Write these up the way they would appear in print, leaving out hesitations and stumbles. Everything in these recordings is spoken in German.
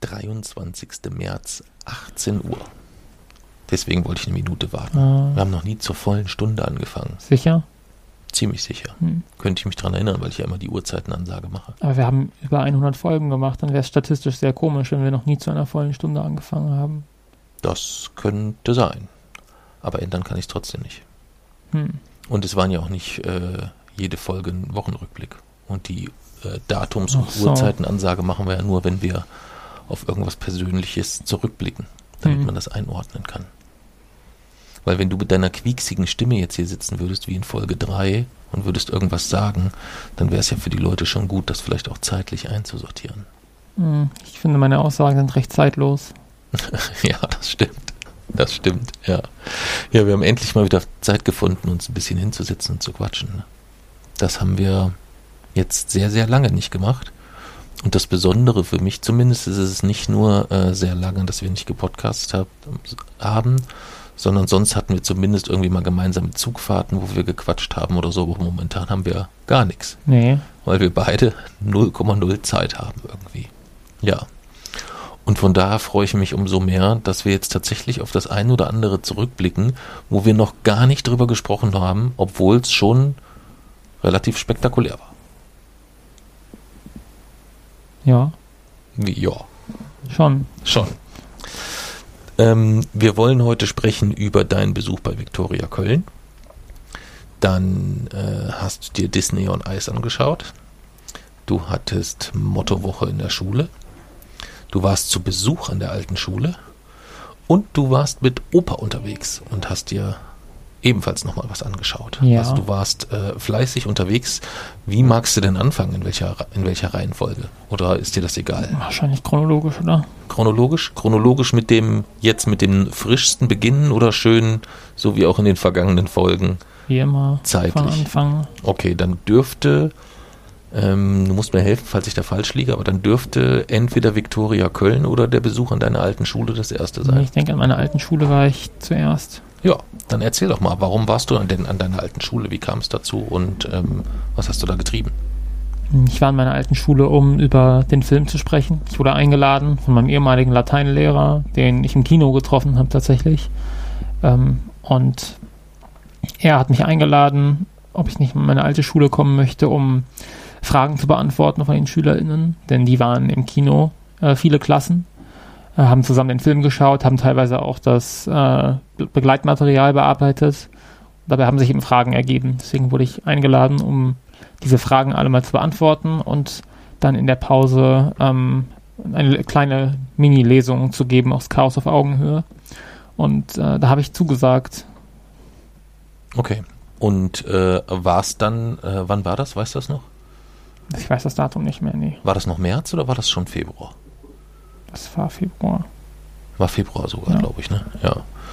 23. März, 18 Uhr. Deswegen wollte ich eine Minute warten. Ah. Wir haben noch nie zur vollen Stunde angefangen. Sicher? Ziemlich sicher. Könnte ich mich daran erinnern, weil ich ja immer die Uhrzeitenansage mache. Aber wir haben über 100 Folgen gemacht, dann wäre es statistisch sehr komisch, wenn wir noch nie zu einer vollen Stunde angefangen haben. Das könnte sein. Aber ändern kann ich es trotzdem nicht. Und es waren ja auch nicht jede Folge ein Wochenrückblick. Und die Datums- und Uhrzeitenansage machen wir ja nur, wenn wir auf irgendwas Persönliches zurückblicken, damit man das einordnen kann. Weil wenn du mit deiner quieksigen Stimme jetzt hier sitzen würdest, wie in Folge 3, und würdest irgendwas sagen, dann wäre es ja für die Leute schon gut, das vielleicht auch zeitlich einzusortieren. Ich finde, meine Aussagen sind recht zeitlos. Ja, das stimmt. Das stimmt, ja. Ja, wir haben endlich mal wieder Zeit gefunden, uns ein bisschen hinzusetzen und zu quatschen. Das haben wir jetzt sehr, sehr lange nicht gemacht. Und das Besondere für mich zumindest ist es nicht nur sehr lange, dass wir nicht gepodcastet haben, sondern sonst hatten wir zumindest irgendwie mal gemeinsame Zugfahrten, wo wir gequatscht haben oder so. Aber momentan haben wir gar nichts. Nee. Weil wir beide 0,0 Zeit haben irgendwie. Ja. Und von daher freue ich mich umso mehr, dass wir jetzt tatsächlich auf das ein oder andere zurückblicken, wo wir noch gar nicht drüber gesprochen haben, obwohl es schon relativ spektakulär war. Ja. Wie, ja. Schon. Wir wollen heute sprechen über deinen Besuch bei Viktoria Köln. Dann hast du dir Disney on Ice angeschaut. Du hattest Mottowoche in der Schule. Du warst zu Besuch an der alten Schule. Und du warst mit Opa unterwegs und hast dir ebenfalls nochmal was angeschaut. Ja. Also du warst fleißig unterwegs. Wie magst du denn anfangen? In welcher Reihenfolge? Oder ist dir das egal? Wahrscheinlich chronologisch, oder? Chronologisch? Chronologisch mit dem frischsten beginnen oder schön, so wie auch in den vergangenen Folgen? Wie immer. Zeitlich. Von Anfang. Okay, dann dürfte, du musst mir helfen, falls ich da falsch liege, aber dann dürfte entweder Viktoria Köln oder der Besuch an deiner alten Schule das erste sein. Ich denke, an meiner alten Schule war ich zuerst. Ja, dann erzähl doch mal, warum warst du denn an deiner alten Schule? Wie kam es dazu und was hast du da getrieben? Ich war an meiner alten Schule, um über den Film zu sprechen. Ich wurde eingeladen von meinem ehemaligen Lateinlehrer, den ich im Kino getroffen habe tatsächlich. Und er hat mich eingeladen, ob ich nicht in meine alte Schule kommen möchte, um Fragen zu beantworten von den SchülerInnen. Denn die waren im Kino, viele Klassen. Haben zusammen den Film geschaut, haben teilweise auch das Begleitmaterial bearbeitet. Dabei haben sich eben Fragen ergeben. Deswegen wurde ich eingeladen, um diese Fragen alle mal zu beantworten und dann in der Pause eine kleine Mini-Lesung zu geben aus Chaos auf Augenhöhe. Und da habe ich zugesagt. Okay. Und war es dann, wann war das? Weißt du das noch? Ich weiß das Datum nicht mehr, nee. War das noch März oder war das schon Februar? Das war Februar. War Februar sogar, Ja. glaube ich, ne? Ja.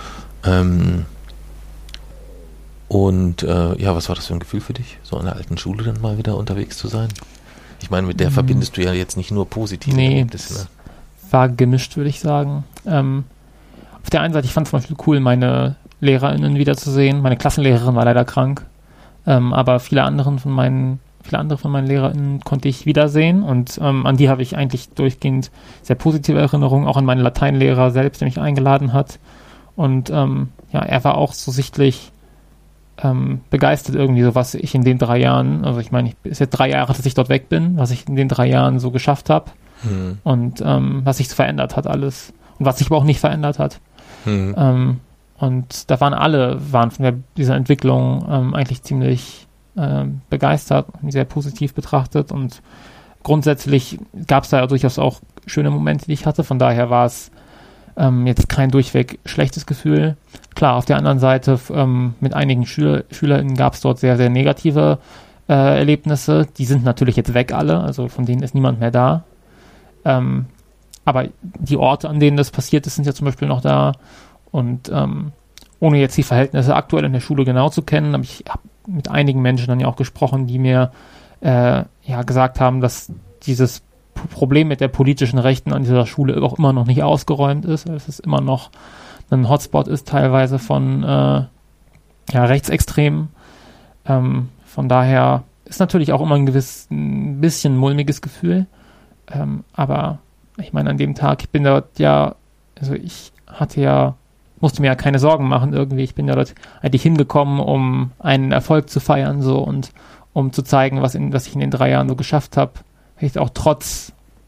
Was war das für ein Gefühl für dich, so an der alten Schule dann mal wieder unterwegs zu sein? Ich meine, mit der verbindest du ja jetzt nicht nur positive Erlebnisse. Ne? War gemischt, würde ich sagen. Auf der einen Seite, ich fand es zum Beispiel cool, meine LehrerInnen wiederzusehen. Meine Klassenlehrerin war leider krank. Aber viele andere von meinen LehrerInnen konnte ich wiedersehen und an die habe ich eigentlich durchgehend sehr positive Erinnerungen, auch an meinen Lateinlehrer selbst, der mich eingeladen hat. Und er war auch so sichtlich begeistert irgendwie, so was ich in den 3 Jahren, also ich meine, es ist jetzt 3 Jahre, dass ich dort weg bin, was ich in den 3 Jahren so geschafft habe und was sich verändert hat alles und was sich aber auch nicht verändert hat. Und da waren von dieser Entwicklung eigentlich ziemlich begeistert und sehr positiv betrachtet und grundsätzlich gab es da ja durchaus auch schöne Momente, die ich hatte, von daher war es jetzt kein durchweg schlechtes Gefühl. Klar, auf der anderen Seite mit einigen SchülerInnen gab es dort sehr, sehr negative Erlebnisse, die sind natürlich jetzt weg alle, also von denen ist niemand mehr da. Aber die Orte, an denen das passiert ist, sind ja zum Beispiel noch da und ohne jetzt die Verhältnisse aktuell in der Schule genau zu kennen, aber ich habe mit einigen Menschen dann ja auch gesprochen, die mir gesagt haben, dass dieses Problem mit der politischen Rechten an dieser Schule auch immer noch nicht ausgeräumt ist, dass es immer noch ein Hotspot ist, teilweise von Rechtsextremen. Von daher ist natürlich auch immer ein bisschen mulmiges Gefühl, aber ich meine, an dem Tag, ich bin dort ja, also ich musste mir ja keine Sorgen machen irgendwie. Ich bin ja dort eigentlich hingekommen, um einen Erfolg zu feiern, so, und um zu zeigen, was ich in den 3 Jahren so geschafft habe. Vielleicht auch trotz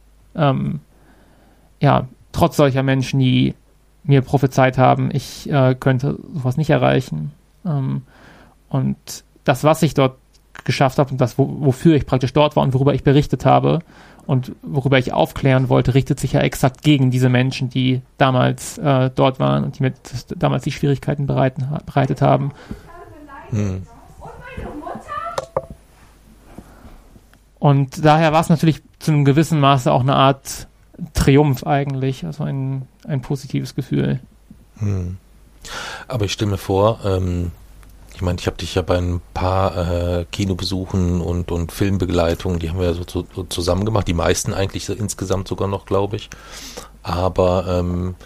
solcher Menschen, die mir prophezeit haben, ich könnte sowas nicht erreichen. Und das, was ich dort geschafft habe und das, wofür ich praktisch dort war und worüber ich berichtet habe und worüber ich aufklären wollte, richtet sich ja exakt gegen diese Menschen, die damals dort waren und die mir damals die Schwierigkeiten bereitet haben. Und daher war es natürlich zu einem gewissen Maße auch eine Art Triumph eigentlich, also ein positives Gefühl. Aber ich stelle mir vor, ich meine, ich habe dich ja bei ein paar Kinobesuchen und Filmbegleitungen, die haben wir ja so zusammen gemacht, die meisten eigentlich so insgesamt sogar noch, glaube ich. Aber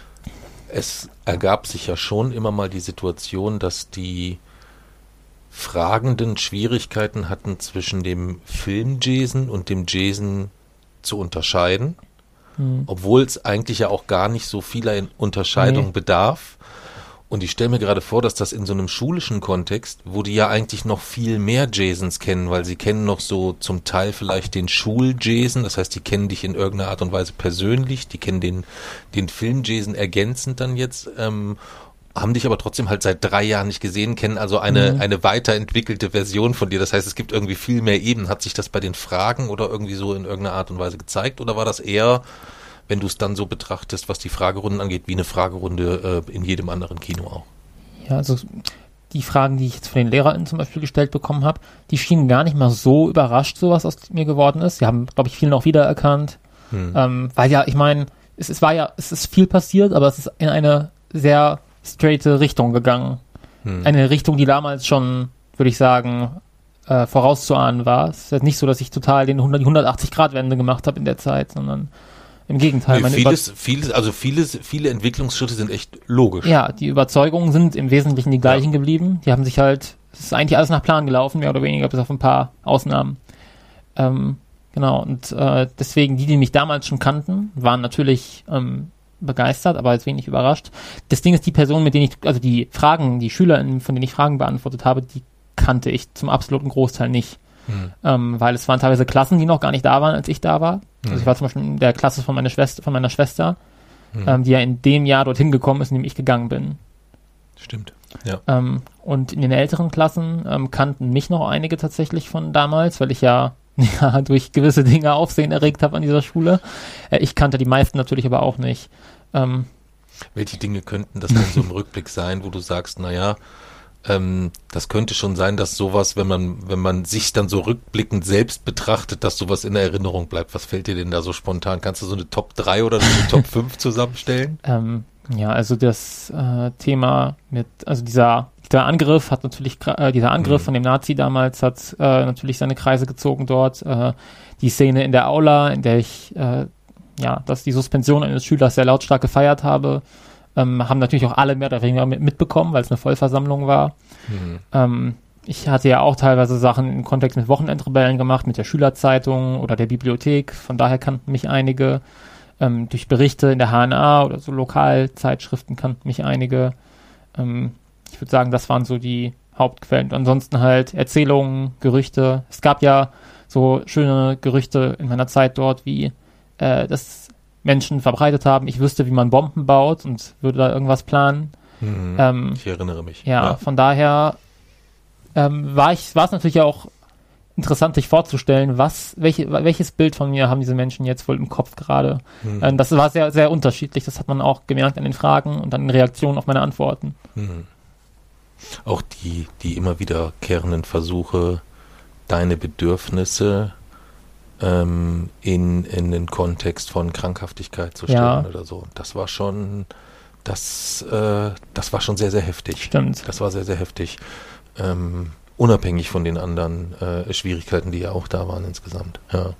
es ergab sich ja schon immer mal die Situation, dass die Fragenden Schwierigkeiten hatten, zwischen dem Film-Jason und dem Jason zu unterscheiden, obwohl es eigentlich ja auch gar nicht so vieler Unterscheidung bedarf. Und ich stelle mir gerade vor, dass das in so einem schulischen Kontext, wo die ja eigentlich noch viel mehr Jasons kennen, weil sie kennen noch so zum Teil vielleicht den Schul-Jason, das heißt, die kennen dich in irgendeiner Art und Weise persönlich, die kennen den Film-Jason ergänzend dann jetzt, haben dich aber trotzdem halt seit 3 Jahren nicht gesehen, kennen also eine weiterentwickelte Version von dir. Das heißt, es gibt irgendwie viel mehr Ebenen. Hat sich das bei den Fragen oder irgendwie so in irgendeiner Art und Weise gezeigt? Oder war das eher, wenn du es dann so betrachtest, was die Fragerunden angeht, wie eine Fragerunde in jedem anderen Kino auch? Ja, also die Fragen, die ich jetzt von den LehrerInnen zum Beispiel gestellt bekommen habe, die schienen gar nicht mal so überrascht, so was aus mir geworden ist. Sie haben, glaube ich, viel noch wiedererkannt. Weil ja, ich meine, es ist viel passiert, aber es ist in eine sehr straighte Richtung gegangen. Eine Richtung, die damals schon, würde ich sagen, vorauszuahnen war. Es ist jetzt nicht so, dass ich total die 180-Grad-Wende gemacht habe in der Zeit, sondern im Gegenteil. Viele Entwicklungsschritte sind echt logisch. Ja, die Überzeugungen sind im Wesentlichen die gleichen geblieben. Die haben sich halt, es ist eigentlich alles nach Plan gelaufen, mehr oder weniger, bis auf ein paar Ausnahmen. Genau, und deswegen, die mich damals schon kannten, waren natürlich begeistert, aber jetzt wenig überrascht. Das Ding ist, die Personen, mit denen die SchülerInnen, von denen ich Fragen beantwortet habe, die kannte ich zum absoluten Großteil nicht. Weil es waren teilweise Klassen, die noch gar nicht da waren, als ich da war. Also ich war zum Beispiel in der Klasse von meiner Schwester, die ja in dem Jahr dorthin gekommen ist, in dem ich gegangen bin. Stimmt, ja. Und in den älteren Klassen kannten mich noch einige tatsächlich von damals, weil ich ja durch gewisse Dinge Aufsehen erregt habe an dieser Schule. Ich kannte die meisten natürlich aber auch nicht. Welche Dinge könnten das denn so im Rückblick sein, wo du sagst, naja, das könnte schon sein, dass sowas, wenn man sich dann so rückblickend selbst betrachtet, dass sowas in der Erinnerung bleibt. Was fällt dir denn da so spontan? Kannst du so eine Top 3 oder so eine Top 5 zusammenstellen? Ja, also das Thema dieser Angriff hat natürlich, dieser Angriff von dem Nazi damals hat natürlich seine Kreise gezogen dort. Die Szene in der Aula, in der ich dass die Suspension eines Schülers sehr lautstark gefeiert habe, haben natürlich auch alle mehr oder weniger mitbekommen, weil es eine Vollversammlung war. Ich hatte ja auch teilweise Sachen im Kontext mit Wochenendrebellen gemacht, mit der Schülerzeitung oder der Bibliothek. Von daher kannten mich einige. Durch Berichte in der HNA oder so Lokalzeitschriften kannten mich einige. Ich würde sagen, das waren so die Hauptquellen. Und ansonsten halt Erzählungen, Gerüchte. Es gab ja so schöne Gerüchte in meiner Zeit dort, wie dass Menschen verbreitet haben, ich wüsste, wie man Bomben baut und würde da irgendwas planen. Ich erinnere mich. Ja, von daher war es natürlich auch interessant, sich vorzustellen, welches Bild von mir haben diese Menschen jetzt wohl im Kopf gerade. Das war sehr, sehr unterschiedlich. Das hat man auch gemerkt an den Fragen und an den Reaktionen auf meine Antworten. Auch die immer wiederkehrenden Versuche, deine Bedürfnisse in den Kontext von Krankhaftigkeit zu stellen oder so. Das war schon sehr, sehr heftig. Stimmt. Das war sehr, sehr heftig. Unabhängig von den anderen Schwierigkeiten, die ja auch da waren insgesamt. Ja.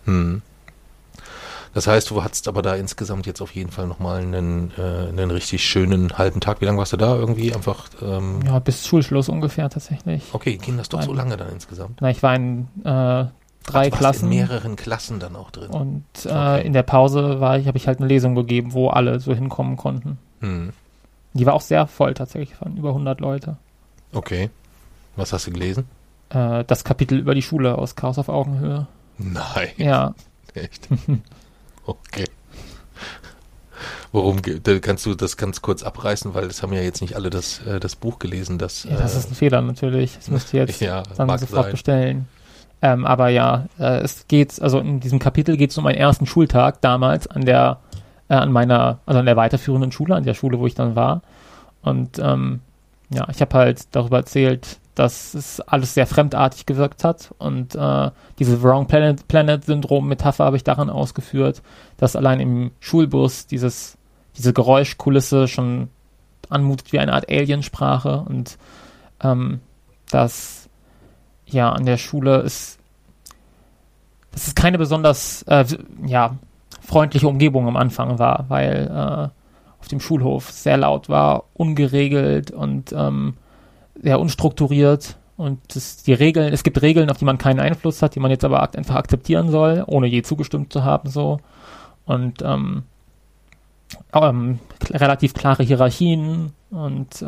Das heißt, du hattest aber da insgesamt jetzt auf jeden Fall nochmal einen richtig schönen halben Tag. Wie lange warst du da irgendwie? Einfach bis Schulschluss ungefähr tatsächlich. Okay, ging das doch so lange dann insgesamt? Na, ich war in 3 Klassen. In mehreren Klassen dann auch drin. Und in der Pause habe ich halt eine Lesung gegeben, wo alle so hinkommen konnten. Die war auch sehr voll tatsächlich, von über 100 Leute. Okay. Was hast du gelesen? Das Kapitel über die Schule aus Chaos auf Augenhöhe. Nein. Ja. Echt? Okay. Kannst du das ganz kurz abreißen, weil das haben ja jetzt nicht alle das Buch gelesen. Das ist ein Fehler natürlich. Das müsst ihr jetzt dann sofort bestellen. Aber ja, es geht, also in diesem Kapitel geht es um meinen ersten Schultag damals an der weiterführenden Schule, an der Schule, wo ich dann war. Und ich habe halt darüber erzählt, dass es alles sehr fremdartig gewirkt hat und diese Wrong Planet-Syndrom-Metapher habe ich daran ausgeführt, dass allein im Schulbus diese Geräuschkulisse schon anmutet wie eine Art Aliensprache und dass an der Schule dass es keine besonders freundliche Umgebung am Anfang war, weil auf dem Schulhof sehr laut war, ungeregelt und sehr unstrukturiert und es gibt Regeln, auf die man keinen Einfluss hat, die man jetzt aber einfach akzeptieren soll, ohne je zugestimmt zu haben, so. Und relativ klare Hierarchien und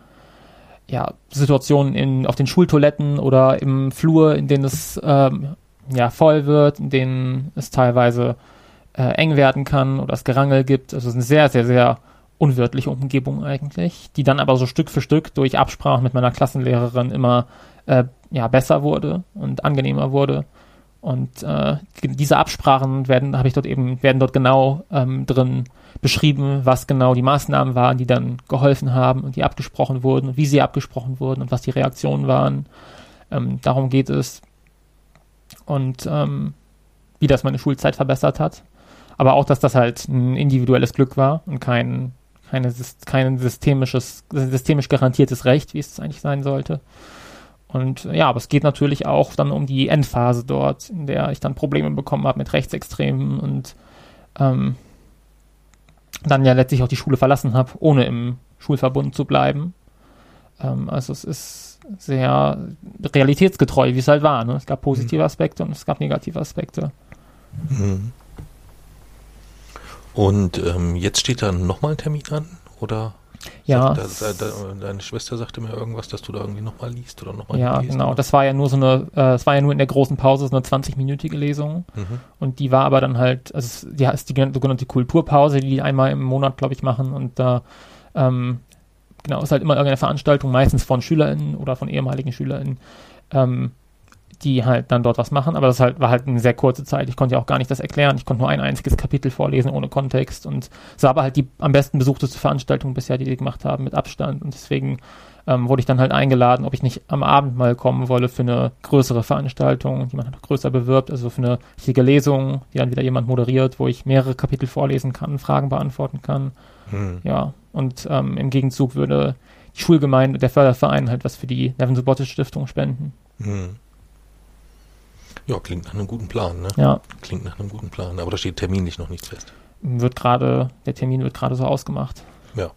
Situationen auf den Schultoiletten oder im Flur, in denen es voll wird, in denen es teilweise eng werden kann oder es Gerangel gibt. Also es ist eine sehr, sehr, sehr unwirtliche Umgebung eigentlich, die dann aber so Stück für Stück durch Absprachen mit meiner Klassenlehrerin immer besser wurde und angenehmer wurde. Und diese Absprachen werden dort genau drin beschrieben, was genau die Maßnahmen waren, die dann geholfen haben und die abgesprochen wurden und wie sie abgesprochen wurden und was die Reaktionen waren. Darum geht es. Und wie das meine Schulzeit verbessert hat. Aber auch, dass das halt ein individuelles Glück war und kein systemisch garantiertes Recht, wie es eigentlich sein sollte. Und aber es geht natürlich auch dann um die Endphase dort, in der ich dann Probleme bekommen habe mit Rechtsextremen und dann ja letztlich auch die Schule verlassen habe, ohne im Schulverbund zu bleiben. Also es ist sehr realitätsgetreu, wie es halt war. Ne? Es gab positive Aspekte und es gab negative Aspekte. Und jetzt steht da nochmal ein Termin an? Oder? Ja. Deine Schwester sagte mir irgendwas, dass du da irgendwie nochmal liest oder nochmal liest. Ja, genau. Das war ja nur es war ja nur in der großen Pause so eine 20-minütige Lesung. Und die war aber dann halt, also die ist die sogenannte Kulturpause, die einmal im Monat, glaube ich, machen. Und da, ist halt immer irgendeine Veranstaltung, meistens von SchülerInnen oder von ehemaligen SchülerInnen, die halt dann dort was machen, aber das war halt eine sehr kurze Zeit. Ich konnte ja auch gar nicht das erklären. Ich konnte nur ein einziges Kapitel vorlesen, ohne Kontext und es war aber halt die am besten besuchteste Veranstaltung bisher, die wir gemacht haben, mit Abstand und deswegen wurde ich dann halt eingeladen, ob ich nicht am Abend mal kommen wolle für eine größere Veranstaltung, die man halt größer bewirbt, also für eine richtige Lesung, die dann wieder jemand moderiert, wo ich mehrere Kapitel vorlesen kann, Fragen beantworten kann. Ja, und im Gegenzug würde die Schulgemeinde, der Förderverein halt was für die Neven-Subotic-Stiftung spenden. Ja, klingt nach einem guten Plan, ne? Ja. Klingt nach einem guten Plan, aber da steht terminlich noch nichts fest. Der Termin wird gerade so ausgemacht. Ja.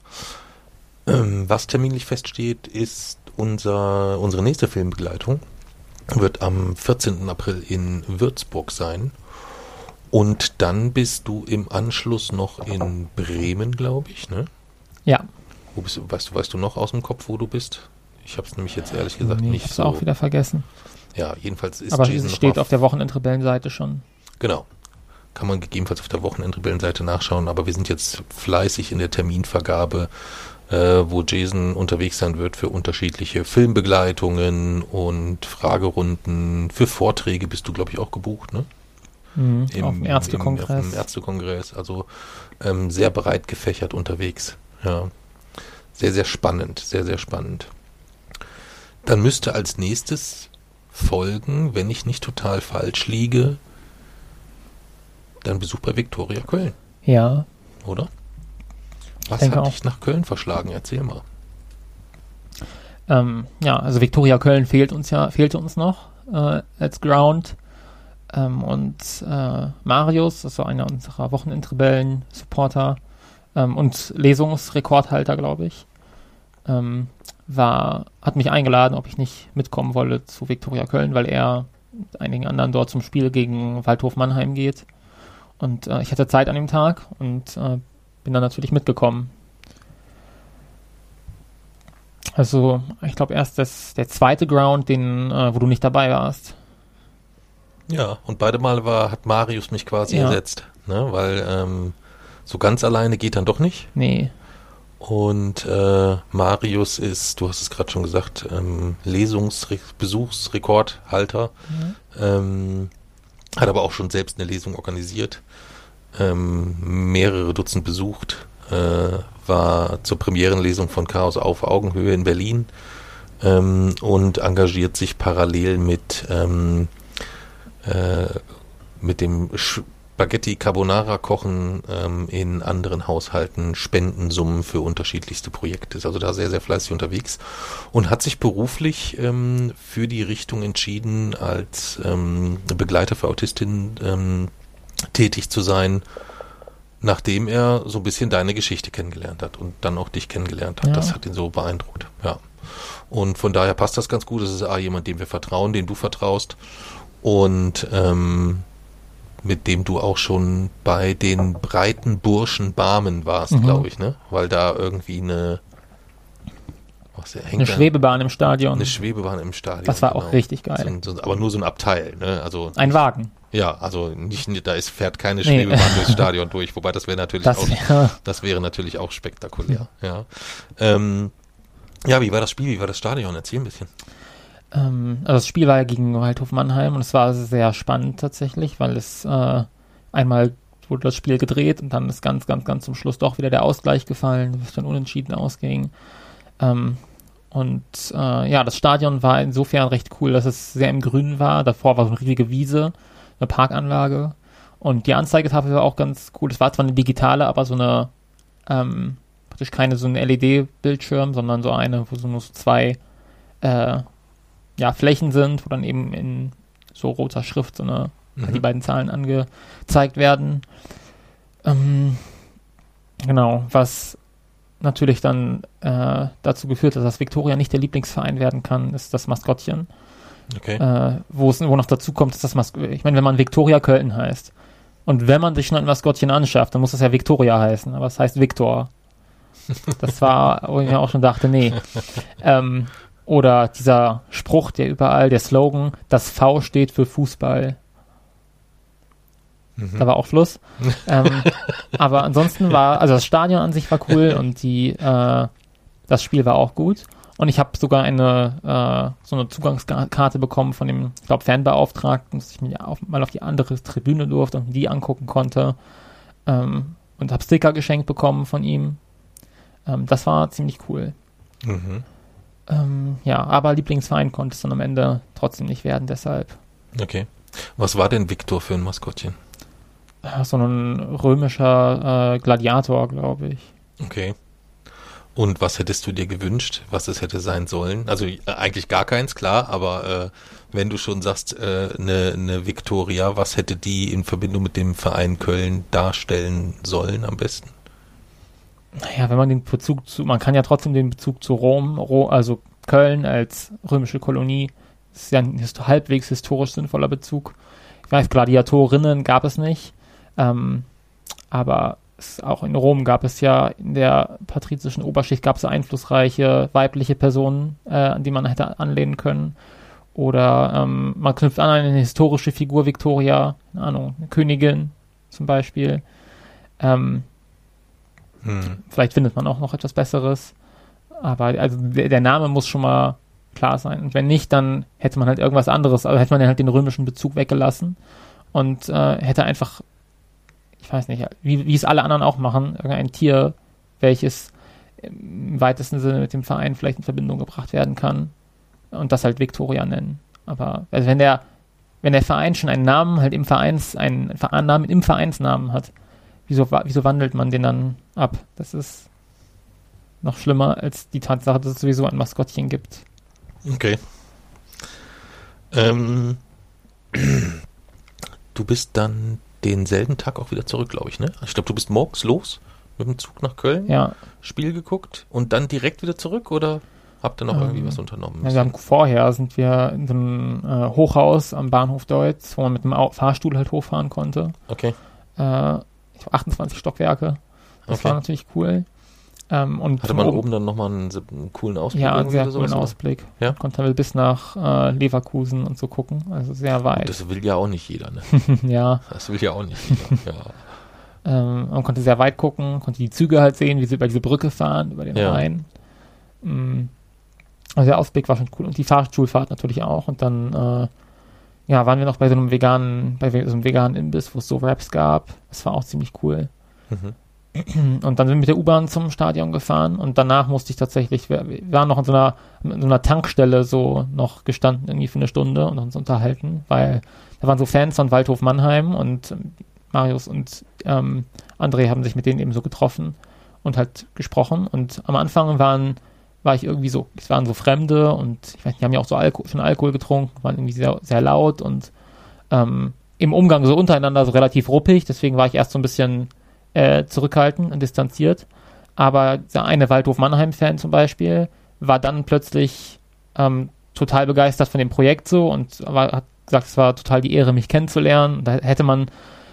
Was terminlich feststeht, ist unsere nächste Filmbegleitung. Wird am 14. April in Würzburg sein. Und dann bist du im Anschluss noch in Bremen, glaube ich, ne? Ja. Wo bist du, weißt du noch aus dem Kopf, wo du bist? Ich habe es nämlich jetzt ehrlich gesagt nicht so. Ich habe es auch wieder vergessen. Ja, jedenfalls ist aber Jason es steht auf der Wochenendrebellenseite schon. Genau. Kann man gegebenenfalls auf der Wochenendrebellenseite nachschauen, aber wir sind jetzt fleißig in der Terminvergabe, wo Jason unterwegs sein wird für unterschiedliche Filmbegleitungen und Fragerunden. Für Vorträge bist du, glaube ich, auch gebucht, ne? Auf dem Ärztekongress. Auf dem Ärztekongress, also sehr breit gefächert unterwegs. Ja. Sehr, sehr spannend, sehr, sehr spannend. Dann müsste als nächstes folgen, wenn ich nicht total falsch liege, dein Besuch bei Viktoria Köln. Ja. Oder? Was hat dich nach Köln verschlagen? Erzähl mal. Also Viktoria Köln fehlte uns noch als Ground. Und Marius, das war einer unserer Wochenendrebellen-Supporter und Lesungsrekordhalter, glaube ich, hat mich eingeladen, ob ich nicht mitkommen wolle zu Viktoria Köln, weil er mit einigen anderen dort zum Spiel gegen Waldhof Mannheim geht. Und ich hatte Zeit an dem Tag und bin dann natürlich mitgekommen. Also, ich glaube erst der zweite Ground, wo du nicht dabei warst. Ja, und beide Male hat Marius mich quasi ersetzt, ne? Weil so ganz alleine geht dann doch nicht. Nee. Und Marius ist, du hast es gerade schon gesagt, Besuchsrekordhalter. Hat aber auch schon selbst eine Lesung organisiert, mehrere Dutzend besucht, war zur Premierenlesung von Chaos auf Augenhöhe in Berlin und engagiert sich parallel mit dem Spaghetti Carbonara kochen in anderen Haushalten Spendensummen für unterschiedlichste Projekte. Ist also da sehr, sehr fleißig unterwegs und hat sich beruflich für die Richtung entschieden, als Begleiter für Autistinnen tätig zu sein, nachdem er so ein bisschen deine Geschichte kennengelernt hat und dann auch dich kennengelernt hat. Ja. Das hat ihn so beeindruckt. Ja. Und von daher passt das ganz gut. Das ist jemand, dem wir vertrauen, dem du vertraust und mit dem du auch schon bei den breiten Burschen Barmen warst, glaube ich, ne? Weil da irgendwie eine Schwebebahn im Stadion. Eine Schwebebahn im Stadion. Das war auch richtig geil. Aber nur so ein Abteil, ne? Also ein Wagen. Ja, also fährt keine Schwebebahn durchs Stadion durch, wobei das wäre natürlich natürlich auch spektakulär, ja. Wie war das Spiel? Wie war das Stadion? Erzähl ein bisschen. Also das Spiel war ja gegen Waldhof Mannheim und es war sehr spannend tatsächlich, weil es einmal wurde das Spiel gedreht und dann ist ganz, ganz, ganz zum Schluss doch wieder der Ausgleich gefallen, was dann unentschieden ausging. Das Stadion war insofern recht cool, dass es sehr im Grünen war. Davor war so eine riesige Wiese, eine Parkanlage und die Anzeigetafel war auch ganz cool. Es war zwar eine digitale, aber so eine praktisch keine so ein LED-Bildschirm, sondern so eine, wo so nur so zwei Flächen sind, wo dann eben in so roter Schrift die beiden Zahlen angezeigt werden. Was natürlich dann dazu geführt hat, dass Viktoria nicht der Lieblingsverein werden kann, ist das Maskottchen. Okay. Wo noch dazu kommt, ist das Maskottchen. Ich meine, wenn man Viktoria Köln heißt und wenn man sich schon ein Maskottchen anschafft, dann muss das ja Viktoria heißen, aber es heißt Viktor. Das war, wo ich mir auch schon dachte, nee. Oder dieser Spruch, der Slogan, das V steht für Fußball. Da war auch Schluss. Aber ansonsten das Stadion an sich war cool und das Spiel war auch gut. Und ich habe sogar eine Zugangskarte bekommen von dem, ich glaube, Fanbeauftragten, dass ich mich mal auf die andere Tribüne durfte und die angucken konnte. Und habe Sticker geschenkt bekommen von ihm. Das war ziemlich cool. Aber Lieblingsverein konnte es dann am Ende trotzdem nicht werden, deshalb. Okay. Was war denn Viktor für ein Maskottchen? So ein römischer Gladiator, glaube ich. Okay. Und was hättest du dir gewünscht, was es hätte sein sollen? Also eigentlich gar keins, klar, aber wenn du schon sagst, eine Viktoria, was hätte die in Verbindung mit dem Verein Köln darstellen sollen am besten? Naja, wenn man man kann ja trotzdem den Bezug zu Rom, also Köln als römische Kolonie, ist ja ein halbwegs historisch sinnvoller Bezug. Ich weiß, Gladiatorinnen gab es nicht, aber auch in Rom gab es ja, in der patrizischen Oberschicht gab es einflussreiche weibliche Personen, an die man hätte anlehnen können. Oder man knüpft an eine historische Figur, Viktoria, keine Ahnung, eine Königin zum Beispiel. Vielleicht findet man auch noch etwas Besseres. Aber also der Name muss schon mal klar sein. Und wenn nicht, dann hätte man halt irgendwas anderes, also hätte man halt den römischen Bezug weggelassen und hätte einfach, ich weiß nicht, wie es alle anderen auch machen, irgendein Tier, welches im weitesten Sinne mit dem Verein vielleicht in Verbindung gebracht werden kann und das halt Viktoria nennen. Aber also wenn der Verein schon einen Namen halt einen Namen im Vereinsnamen hat, wieso wandelt man den dann ab? Das ist noch schlimmer als die Tatsache, dass es sowieso ein Maskottchen gibt. Okay. Du bist dann denselben Tag auch wieder zurück, glaube ich, ne? Ich glaube, du bist morgens los mit dem Zug nach Köln, ja. Spiel geguckt und dann direkt wieder zurück, oder habt ihr noch irgendwie was unternommen? Ja, vorher sind wir in so einem Hochhaus am Bahnhof Deutz, wo man mit dem Fahrstuhl halt hochfahren konnte. Okay. 28 Stockwerke. Das war natürlich cool. Und hatte man oben dann nochmal einen coolen Ausblick? Ja, einen sehr coolen Ausblick. Ja? Konnte man bis nach Leverkusen und so gucken. Also sehr weit. Und das will ja auch nicht jeder, ne? Ja. Das will ja auch nicht jeder, ja. Man konnte sehr weit gucken, konnte die Züge halt sehen, wie sie über diese Brücke fahren, über den Rhein. Also der Ausblick war schon cool. Und die Fahrstuhlfahrt natürlich auch. Und dann waren wir noch bei so einem veganen Imbiss, wo es so Wraps gab. Das war auch ziemlich cool. Und dann sind wir mit der U-Bahn zum Stadion gefahren und danach musste ich tatsächlich, wir waren noch in so einer Tankstelle so noch gestanden irgendwie für eine Stunde und uns unterhalten, weil da waren so Fans von Waldhof Mannheim und Marius und André haben sich mit denen eben so getroffen und halt gesprochen und am Anfang war ich irgendwie so, es waren so Fremde und ich weiß nicht, die haben ja auch so schon Alkohol getrunken, waren irgendwie sehr, sehr laut und im Umgang so untereinander so relativ ruppig, deswegen war ich erst so ein bisschen zurückhaltend und distanziert. Aber der eine Waldhof Mannheim-Fan zum Beispiel war dann plötzlich total begeistert von dem Projekt so und hat gesagt, es war total die Ehre, mich kennenzulernen. Da hätte man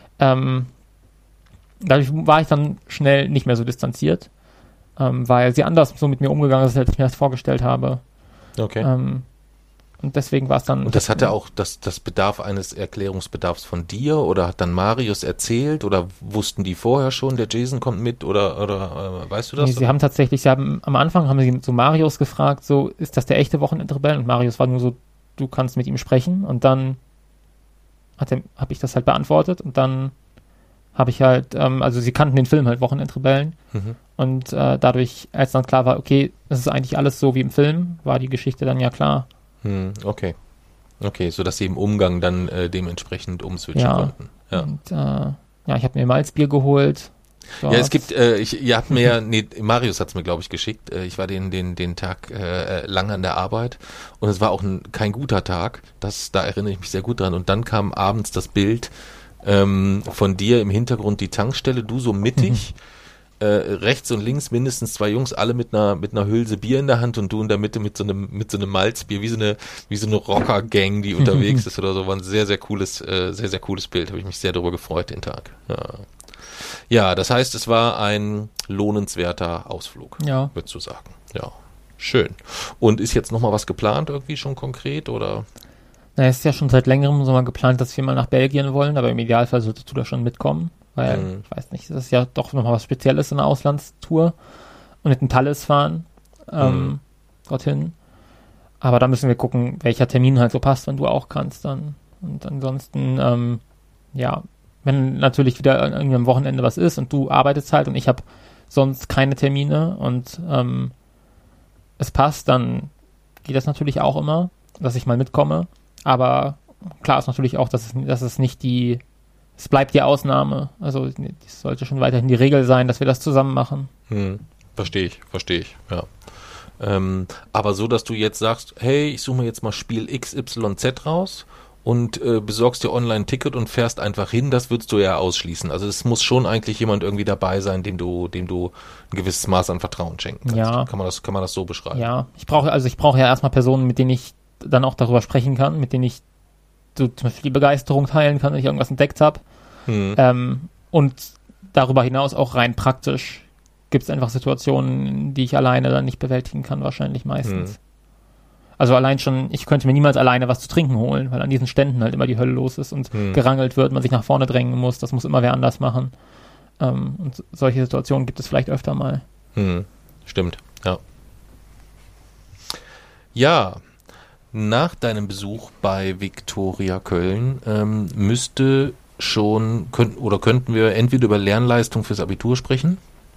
dadurch war ich dann schnell nicht mehr so distanziert, weil sie anders so mit mir umgegangen ist, als ich mir das vorgestellt habe. Okay. Und deswegen war es dann... Und das hatte auch das Bedarf eines Erklärungsbedarfs von dir oder hat dann Marius erzählt oder wussten die vorher schon, der Jason kommt mit oder weißt du das? Nee, am Anfang haben sie so Marius gefragt, so, ist das der echte Wochenendrebell? Und Marius war nur so, du kannst mit ihm sprechen und dann habe ich das halt beantwortet und dann habe ich halt, also sie kannten den Film halt Wochenendrebellen und dadurch, als dann klar war, okay, das ist eigentlich alles so wie im Film, war die Geschichte dann ja klar. Okay, sodass sie im Umgang dann dementsprechend umswitchen konnten. Ja. Und ich habe mir Malzbier geholt. Ja, es gibt, Marius hat es mir, glaube ich, geschickt. Ich war den Tag lang an der Arbeit und es war auch kein guter Tag. Da erinnere ich mich sehr gut dran. Und dann kam abends das Bild von dir im Hintergrund, die Tankstelle, du so mittig. Rechts und links mindestens 2 Jungs, alle mit einer Hülse Bier in der Hand und du in der Mitte mit so einem Malzbier, wie so eine Rocker-Gang, die unterwegs ist oder so. War ein sehr, sehr cooles Bild. Habe ich mich sehr darüber gefreut, den Tag. Ja, das heißt, es war ein lohnenswerter Ausflug, würdest du sagen. Ja, schön. Und ist jetzt nochmal was geplant irgendwie schon konkret oder? Na, es ist ja schon seit längerem so mal geplant, dass wir mal nach Belgien wollen, aber im Idealfall solltest du da schon mitkommen. Weil, ich weiß nicht, das ist ja doch nochmal was Spezielles in einer Auslandstour und mit dem Thalys fahren dorthin. Aber da müssen wir gucken, welcher Termin halt so passt, wenn du auch kannst dann. Und ansonsten, wenn natürlich wieder irgendwie am Wochenende was ist und du arbeitest halt und ich habe sonst keine Termine und es passt, dann geht das natürlich auch immer, dass ich mal mitkomme. Aber klar ist natürlich auch, dass es nicht es bleibt die Ausnahme. Also es sollte schon weiterhin die Regel sein, dass wir das zusammen machen. Verstehe ich, ja. Aber so, dass du jetzt sagst, hey, ich suche mir jetzt mal Spiel XYZ raus und besorgst dir online ein Ticket und fährst einfach hin, das würdest du ja ausschließen. Also es muss schon eigentlich jemand irgendwie dabei sein, dem du ein gewisses Maß an Vertrauen schenken kannst. Ja. Kann man das so beschreiben? Ja, ich brauche ja erstmal Personen, mit denen ich dann auch darüber sprechen kann, mit denen ich so zum Beispiel die Begeisterung teilen kann, wenn ich irgendwas entdeckt habe. Und darüber hinaus auch rein praktisch gibt es einfach Situationen, die ich alleine dann nicht bewältigen kann, wahrscheinlich meistens. Also allein schon, ich könnte mir niemals alleine was zu trinken holen, weil an diesen Ständen halt immer die Hölle los ist und gerangelt wird, man sich nach vorne drängen muss, das muss immer wer anders machen. Und solche Situationen gibt es vielleicht öfter mal. Stimmt, ja. Ja, nach deinem Besuch bei Viktoria Köln könnten wir entweder über Lernleistung fürs Abitur sprechen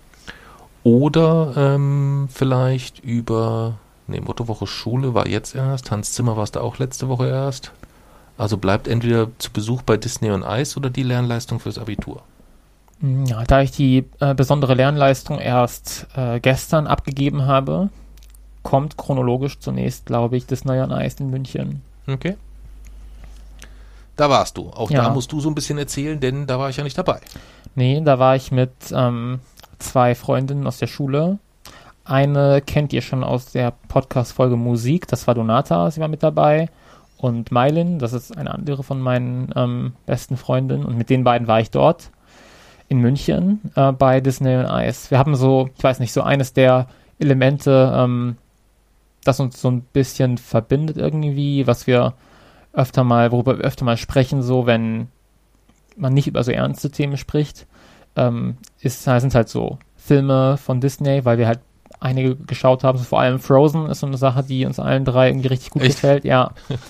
oder vielleicht über Mottowoche Schule war jetzt erst, Hans Zimmer warst du auch letzte Woche erst. Also bleibt entweder zu Besuch bei Disney on Ice oder die Lernleistung fürs Abitur. Ja, da ich die besondere Lernleistung erst gestern abgegeben habe, kommt chronologisch zunächst, glaube ich, Disney on Ice in München. Okay. Da warst du. Auch da musst du so ein bisschen erzählen, denn da war ich ja nicht dabei. Nee, da war ich mit 2 Freundinnen aus der Schule. eine kennt ihr schon aus der Podcast-Folge Musik, das war Donata, sie war mit dabei. Und Mailin, das ist eine andere von meinen besten Freundinnen. Und mit den beiden war ich dort in München bei Disney on Ice. Wir haben so, ich weiß nicht, so eines der Elemente, das uns so ein bisschen verbindet irgendwie, worüber wir öfter mal sprechen, so wenn man nicht über so ernste Themen spricht, sind halt so Filme von Disney, weil wir halt einige geschaut haben, so vor allem Frozen ist so eine Sache, die uns allen drei irgendwie richtig gut gefällt, ja.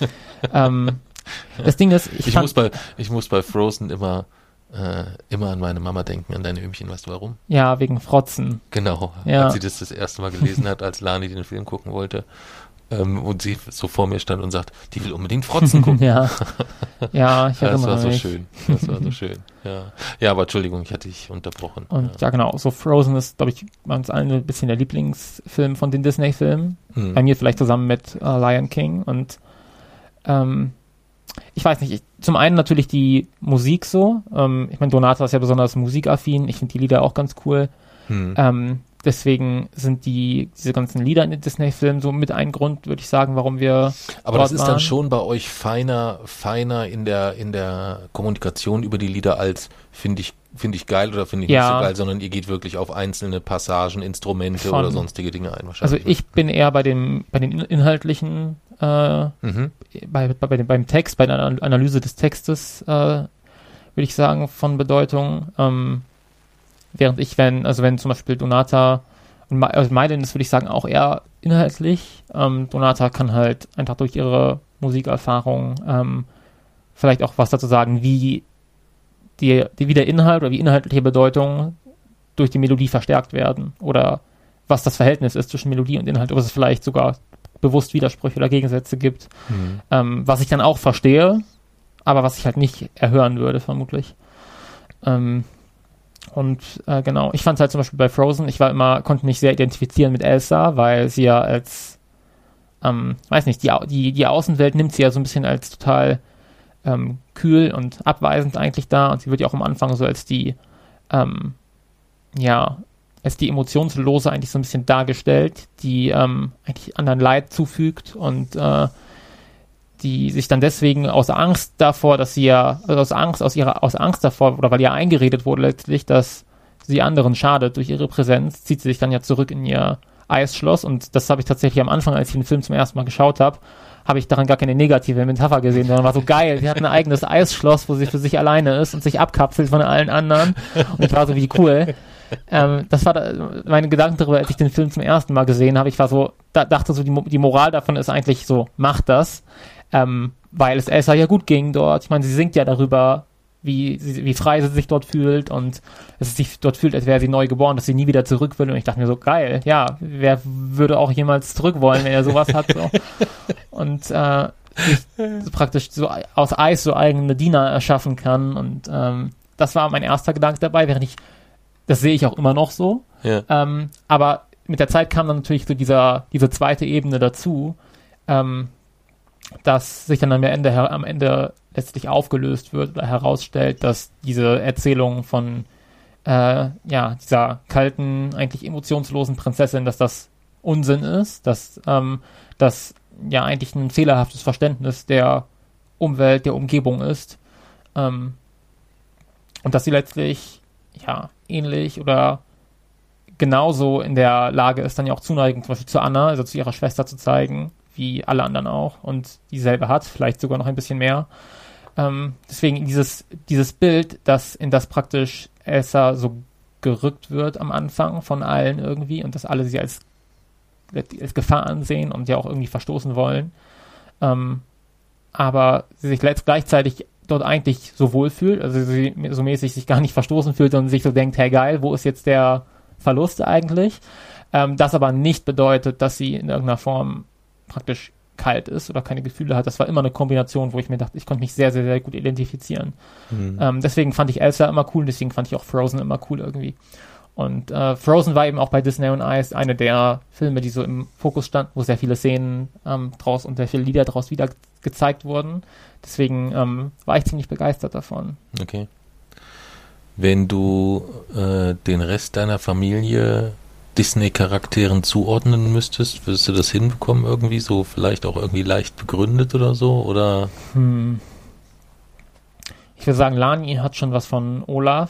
Das Ding ist, ich muss bei Frozen immer an meine Mama denken, an deine Öhmchen, weißt du warum? Ja, wegen Frotzen. Genau, ja. Als sie das erste Mal gelesen hat, als Lani den Film gucken wollte, und sie so vor mir stand und sagt, die will unbedingt Frotzen gucken. Ja, ich erinnere mich. Das war so schön. Ja, aber Entschuldigung, ich hatte dich unterbrochen. Und ja, genau, so Frozen ist, glaube ich, bei uns allen ein bisschen der Lieblingsfilm von den Disney-Filmen. Bei mir vielleicht zusammen mit Lion King. Und ich weiß nicht, zum einen natürlich die Musik so. Ich meine, Donata ist ja besonders musikaffin. Ich finde die Lieder auch ganz cool. Deswegen sind diese ganzen Lieder in den Disney-Filmen so mit ein Grund, würde ich sagen, warum wir. Aber das ist dann schon bei euch feiner in der Kommunikation über die Lieder als finde ich geil oder finde ich nicht so geil, sondern ihr geht wirklich auf einzelne Passagen, Instrumente oder sonstige Dinge ein wahrscheinlich. Also ich bin eher bei den inhaltlichen, beim Text, bei der Analyse des Textes, würde ich sagen, von Bedeutung. Während wenn zum Beispiel Donata und Mailin ist, würde ich sagen, auch eher inhaltlich. Donata kann halt einfach durch ihre Musikerfahrung vielleicht auch was dazu sagen, wie der Inhalt oder wie inhaltliche Bedeutung durch die Melodie verstärkt werden oder was das Verhältnis ist zwischen Melodie und Inhalt, ob es vielleicht sogar bewusst Widersprüche oder Gegensätze gibt, was ich dann auch verstehe, aber was ich halt nicht erhören würde, vermutlich. Genau, ich fand es halt zum Beispiel bei Frozen, konnte mich sehr identifizieren mit Elsa, weil sie ja als, weiß nicht, die Außenwelt nimmt sie ja so ein bisschen als total kühl und abweisend eigentlich da und sie wird ja auch am Anfang so als die Emotionslose eigentlich so ein bisschen dargestellt, die eigentlich anderen Leid zufügt und die sich dann deswegen aus Angst davor, oder weil ihr eingeredet wurde letztlich, dass sie anderen schadet durch ihre Präsenz, zieht sie sich dann ja zurück in ihr Eisschloss und das habe ich tatsächlich am Anfang, als ich den Film zum ersten Mal geschaut habe ich daran gar keine negative Metapher gesehen, sondern war so geil, sie hat ein eigenes Eisschloss, wo sie für sich alleine ist und sich abkapselt von allen anderen und ich war so, wie cool. Das war meine Gedanken darüber, als ich den Film zum ersten Mal gesehen habe. Ich war so, dachte so, die Moral davon ist eigentlich so, macht das. Weil es Elsa ja gut ging dort. Ich meine, sie singt ja darüber, wie frei sie sich dort fühlt und dass sie sich dort fühlt, als wäre sie neu geboren, dass sie nie wieder zurück will. Und ich dachte mir so, geil, ja, wer würde auch jemals zurück wollen, wenn er sowas hat. So. Und sich praktisch so aus Eis so eigene Diener erschaffen kann. Und das war mein erster Gedanke dabei, das sehe ich auch immer noch so. Ja. Aber mit der Zeit kam dann natürlich so diese zweite Ebene dazu, dass sich dann am Ende letztlich aufgelöst wird oder herausstellt, dass diese Erzählung von dieser kalten, eigentlich emotionslosen Prinzessin, dass das Unsinn ist, dass das ja eigentlich ein fehlerhaftes Verständnis der Umwelt, der Umgebung ist und dass sie letztlich ähnlich oder genauso in der Lage ist, dann ja auch Zuneigung zum Beispiel zu Anna, also zu ihrer Schwester zu zeigen, wie alle anderen auch und dieselbe hat, vielleicht sogar noch ein bisschen mehr. Deswegen dieses Bild, in das praktisch Elsa so gerückt wird am Anfang von allen irgendwie und dass alle sie als Gefahr ansehen und ja auch irgendwie verstoßen wollen. Aber sie sich gleichzeitig dort eigentlich so wohl fühlt, also sie so mäßig sich gar nicht verstoßen fühlt und sich so denkt, hey geil, wo ist jetzt der Verlust eigentlich? Das aber nicht bedeutet, dass sie in irgendeiner Form praktisch kalt ist oder keine Gefühle hat. Das war immer eine Kombination, wo ich mir dachte, ich konnte mich sehr, sehr, sehr gut identifizieren. Deswegen fand ich Elsa immer cool, deswegen fand ich auch Frozen immer cool irgendwie. Und Frozen war eben auch bei Disney on Ice eine der Filme, die so im Fokus standen, wo sehr viele Szenen draus und sehr viele Lieder draus wieder gezeigt wurden. Deswegen war ich ziemlich begeistert davon. Okay. Wenn du den Rest deiner Familie Disney-Charakteren zuordnen müsstest, würdest du das hinbekommen irgendwie? So vielleicht auch irgendwie leicht begründet oder so? Oder? Ich würde sagen, Lani hat schon was von Olaf.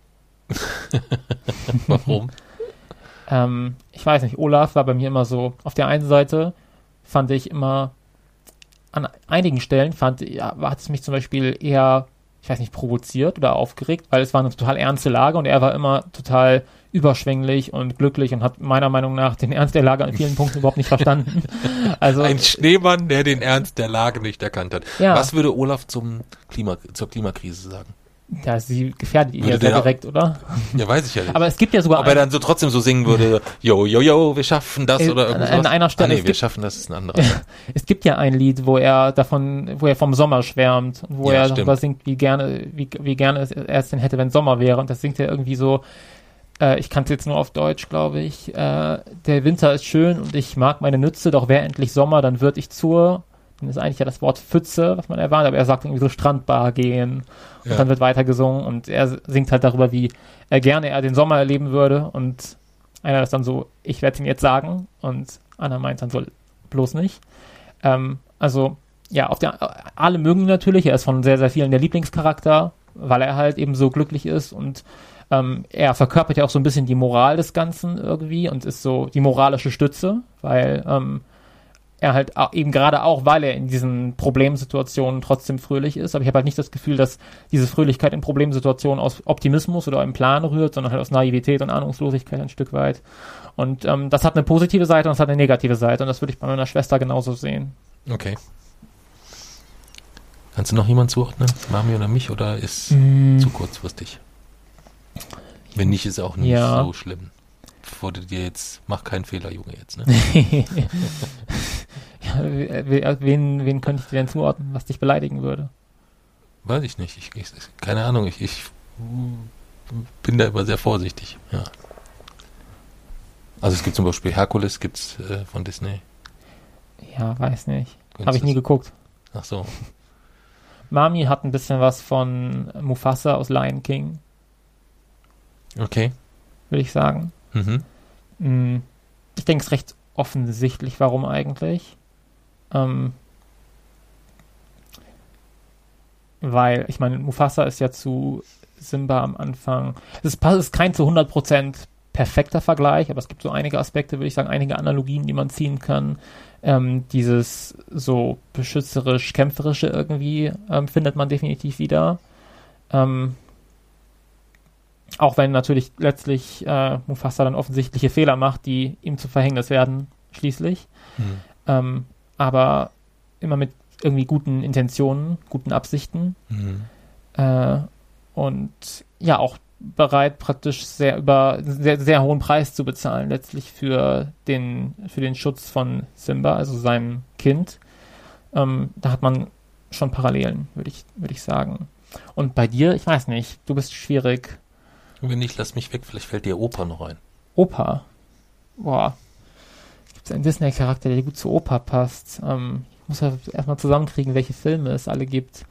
Warum? Ich weiß nicht, Olaf war bei mir immer so, auf der einen Seite fand ich immer, an einigen Stellen hat es mich zum Beispiel eher, ich weiß nicht, provoziert oder aufgeregt, weil es war eine total ernste Lage und er war immer total überschwänglich und glücklich und hat meiner Meinung nach den Ernst der Lage an vielen Punkten überhaupt nicht verstanden. Also ein Schneemann, der den Ernst der Lage nicht erkannt hat. Ja. Was würde Olaf zur Klimakrise sagen? Ja, sie gefährdet ihn ja sehr direkt, oder? Ja, weiß ich ja nicht. Aber es gibt ja sogar... Ob er dann so trotzdem so singen würde, yo, yo, yo, wir schaffen das oder irgendwas. An einer Stelle... wir schaffen das, ist ein anderer. Es gibt ja ein Lied, wo er vom Sommer schwärmt und wo er darüber singt, wie gerne er es denn hätte, wenn Sommer wäre. Und das singt er irgendwie so, ich kann es jetzt nur auf Deutsch, glaube ich, der Winter ist schön und ich mag meine Nütze, doch wäre endlich Sommer, dann würd ich dann ist eigentlich ja das Wort Pfütze, was man erwartet, aber er sagt irgendwie so Strandbar gehen und dann wird weiter gesungen und er singt halt darüber, wie gerne er den Sommer erleben würde und einer ist dann so, ich werde ihn jetzt sagen und Anna meint dann so, bloß nicht. Also, ja, alle mögen ihn natürlich, er ist von sehr, sehr vielen der Lieblingscharakter, weil er halt eben so glücklich ist und er verkörpert ja auch so ein bisschen die Moral des Ganzen irgendwie und ist so die moralische Stütze, weil er halt eben gerade auch, weil er in diesen Problemsituationen trotzdem fröhlich ist. Aber ich habe halt nicht das Gefühl, dass diese Fröhlichkeit in Problemsituationen aus Optimismus oder im Plan rührt, sondern halt aus Naivität und Ahnungslosigkeit ein Stück weit. Und das hat eine positive Seite und das hat eine negative Seite. Und das würde ich bei meiner Schwester genauso sehen. Okay. Kannst du noch jemanden zuordnen? Mami oder mich? Oder ist zu kurzfristig? Wenn nicht, ist auch nicht so schlimm. Bevor du dir jetzt, mach keinen Fehler, Junge, jetzt, ne? Ja, wen könnte ich dir denn zuordnen, was dich beleidigen würde? Weiß ich nicht. Keine Ahnung. Ich bin da immer sehr vorsichtig. Ja. Also es gibt zum Beispiel Herkules, gibt's von Disney. Ja, weiß nicht. Habe ich nie geguckt. Ach so. Mami hat ein bisschen was von Mufasa aus Lion King. Okay. Würde ich sagen. Mhm. Ich denke, es ist recht offensichtlich, warum eigentlich. Weil, ich meine, Mufasa ist ja zu Simba am Anfang. Es ist kein zu 100% perfekter Vergleich, aber es gibt so einige Aspekte, würde ich sagen, einige Analogien, die man ziehen kann. Dieses so beschützerisch-kämpferische irgendwie findet man definitiv wieder. Auch wenn natürlich letztlich Mufasa dann offensichtliche Fehler macht, die ihm zu Verhängnis werden, schließlich. Aber immer mit irgendwie guten Intentionen, guten Absichten. Und ja, auch bereit, praktisch sehr hohen Preis zu bezahlen, letztlich für den Schutz von Simba, also seinem Kind. Da hat man schon Parallelen, würde ich sagen. Und bei dir, ich weiß nicht, du bist schwierig. Wenn nicht, lass mich weg, vielleicht fällt dir Opa noch ein. Opa? Boah. Gibt es einen Disney-Charakter, der gut zu Opa passt? Ich muss ja erstmal zusammenkriegen, welche Filme es alle gibt.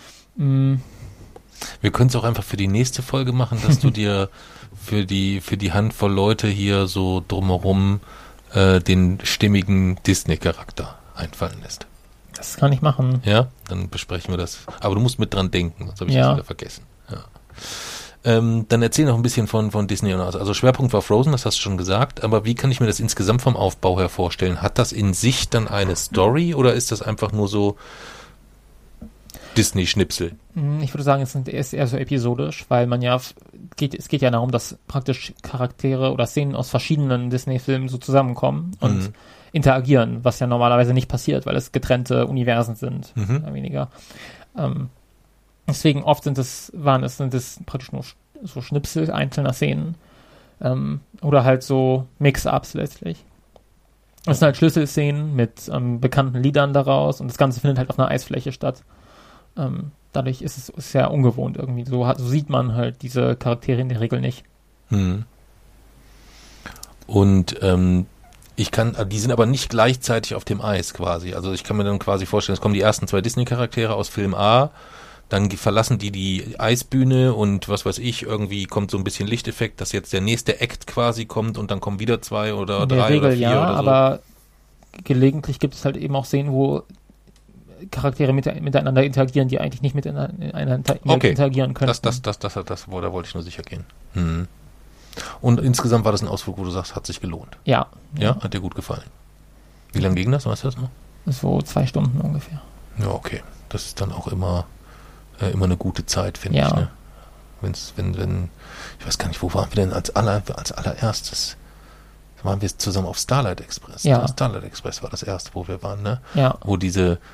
Wir können es auch einfach für die nächste Folge machen, dass du dir für die Handvoll Leute hier so drumherum den stimmigen Disney-Charakter einfallen lässt. Das kann ich machen. Ja, dann besprechen wir das. Aber du musst mit dran denken, sonst habe ich das wieder vergessen. Ja. Dann erzähl noch ein bisschen von Disney. Also Schwerpunkt war Frozen, das hast du schon gesagt, aber wie kann ich mir das insgesamt vom Aufbau her vorstellen? Hat das in sich dann eine Story oder ist das einfach nur so Disney-Schnipsel? Ich würde sagen, es ist eher so episodisch, weil es geht ja darum, dass praktisch Charaktere oder Szenen aus verschiedenen Disney-Filmen so zusammenkommen und interagieren, was ja normalerweise nicht passiert, weil es getrennte Universen sind, mehr weniger. Deswegen oft sind es praktisch nur so Schnipsel einzelner Szenen oder halt so Mix-Ups letztlich. Das sind halt Schlüsselszenen mit bekannten Liedern daraus und das Ganze findet halt auf einer Eisfläche statt. Dadurch ist es sehr ungewohnt irgendwie. So sieht man halt diese Charaktere in der Regel nicht. Und die sind aber nicht gleichzeitig auf dem Eis quasi. Also ich kann mir dann quasi vorstellen, es kommen die ersten 2 Disney-Charaktere aus Film A, dann verlassen die Eisbühne und was weiß ich, irgendwie kommt so ein bisschen Lichteffekt, dass jetzt der nächste Act quasi kommt und dann kommen wieder 2 oder 3 Regel, oder 4 ja, oder so. Aber gelegentlich gibt es halt eben auch Szenen, wo Charaktere miteinander interagieren, die eigentlich nicht miteinander interagieren können. Da wollte ich nur sicher gehen. Hm. Und insgesamt war das ein Ausflug, wo du sagst, hat sich gelohnt. Ja. Ja, hat dir gut gefallen. Wie lange ging das, weißt du das noch? So 2 Stunden ungefähr. Ja, okay. Das ist dann auch immer eine gute Zeit, finde ich. Ne? Wenn, ich weiß gar nicht, wo waren wir denn als allererstes? Waren wir zusammen auf Starlight Express. Ja. Starlight Express war das erste, wo wir waren, ne? Ja. Wo die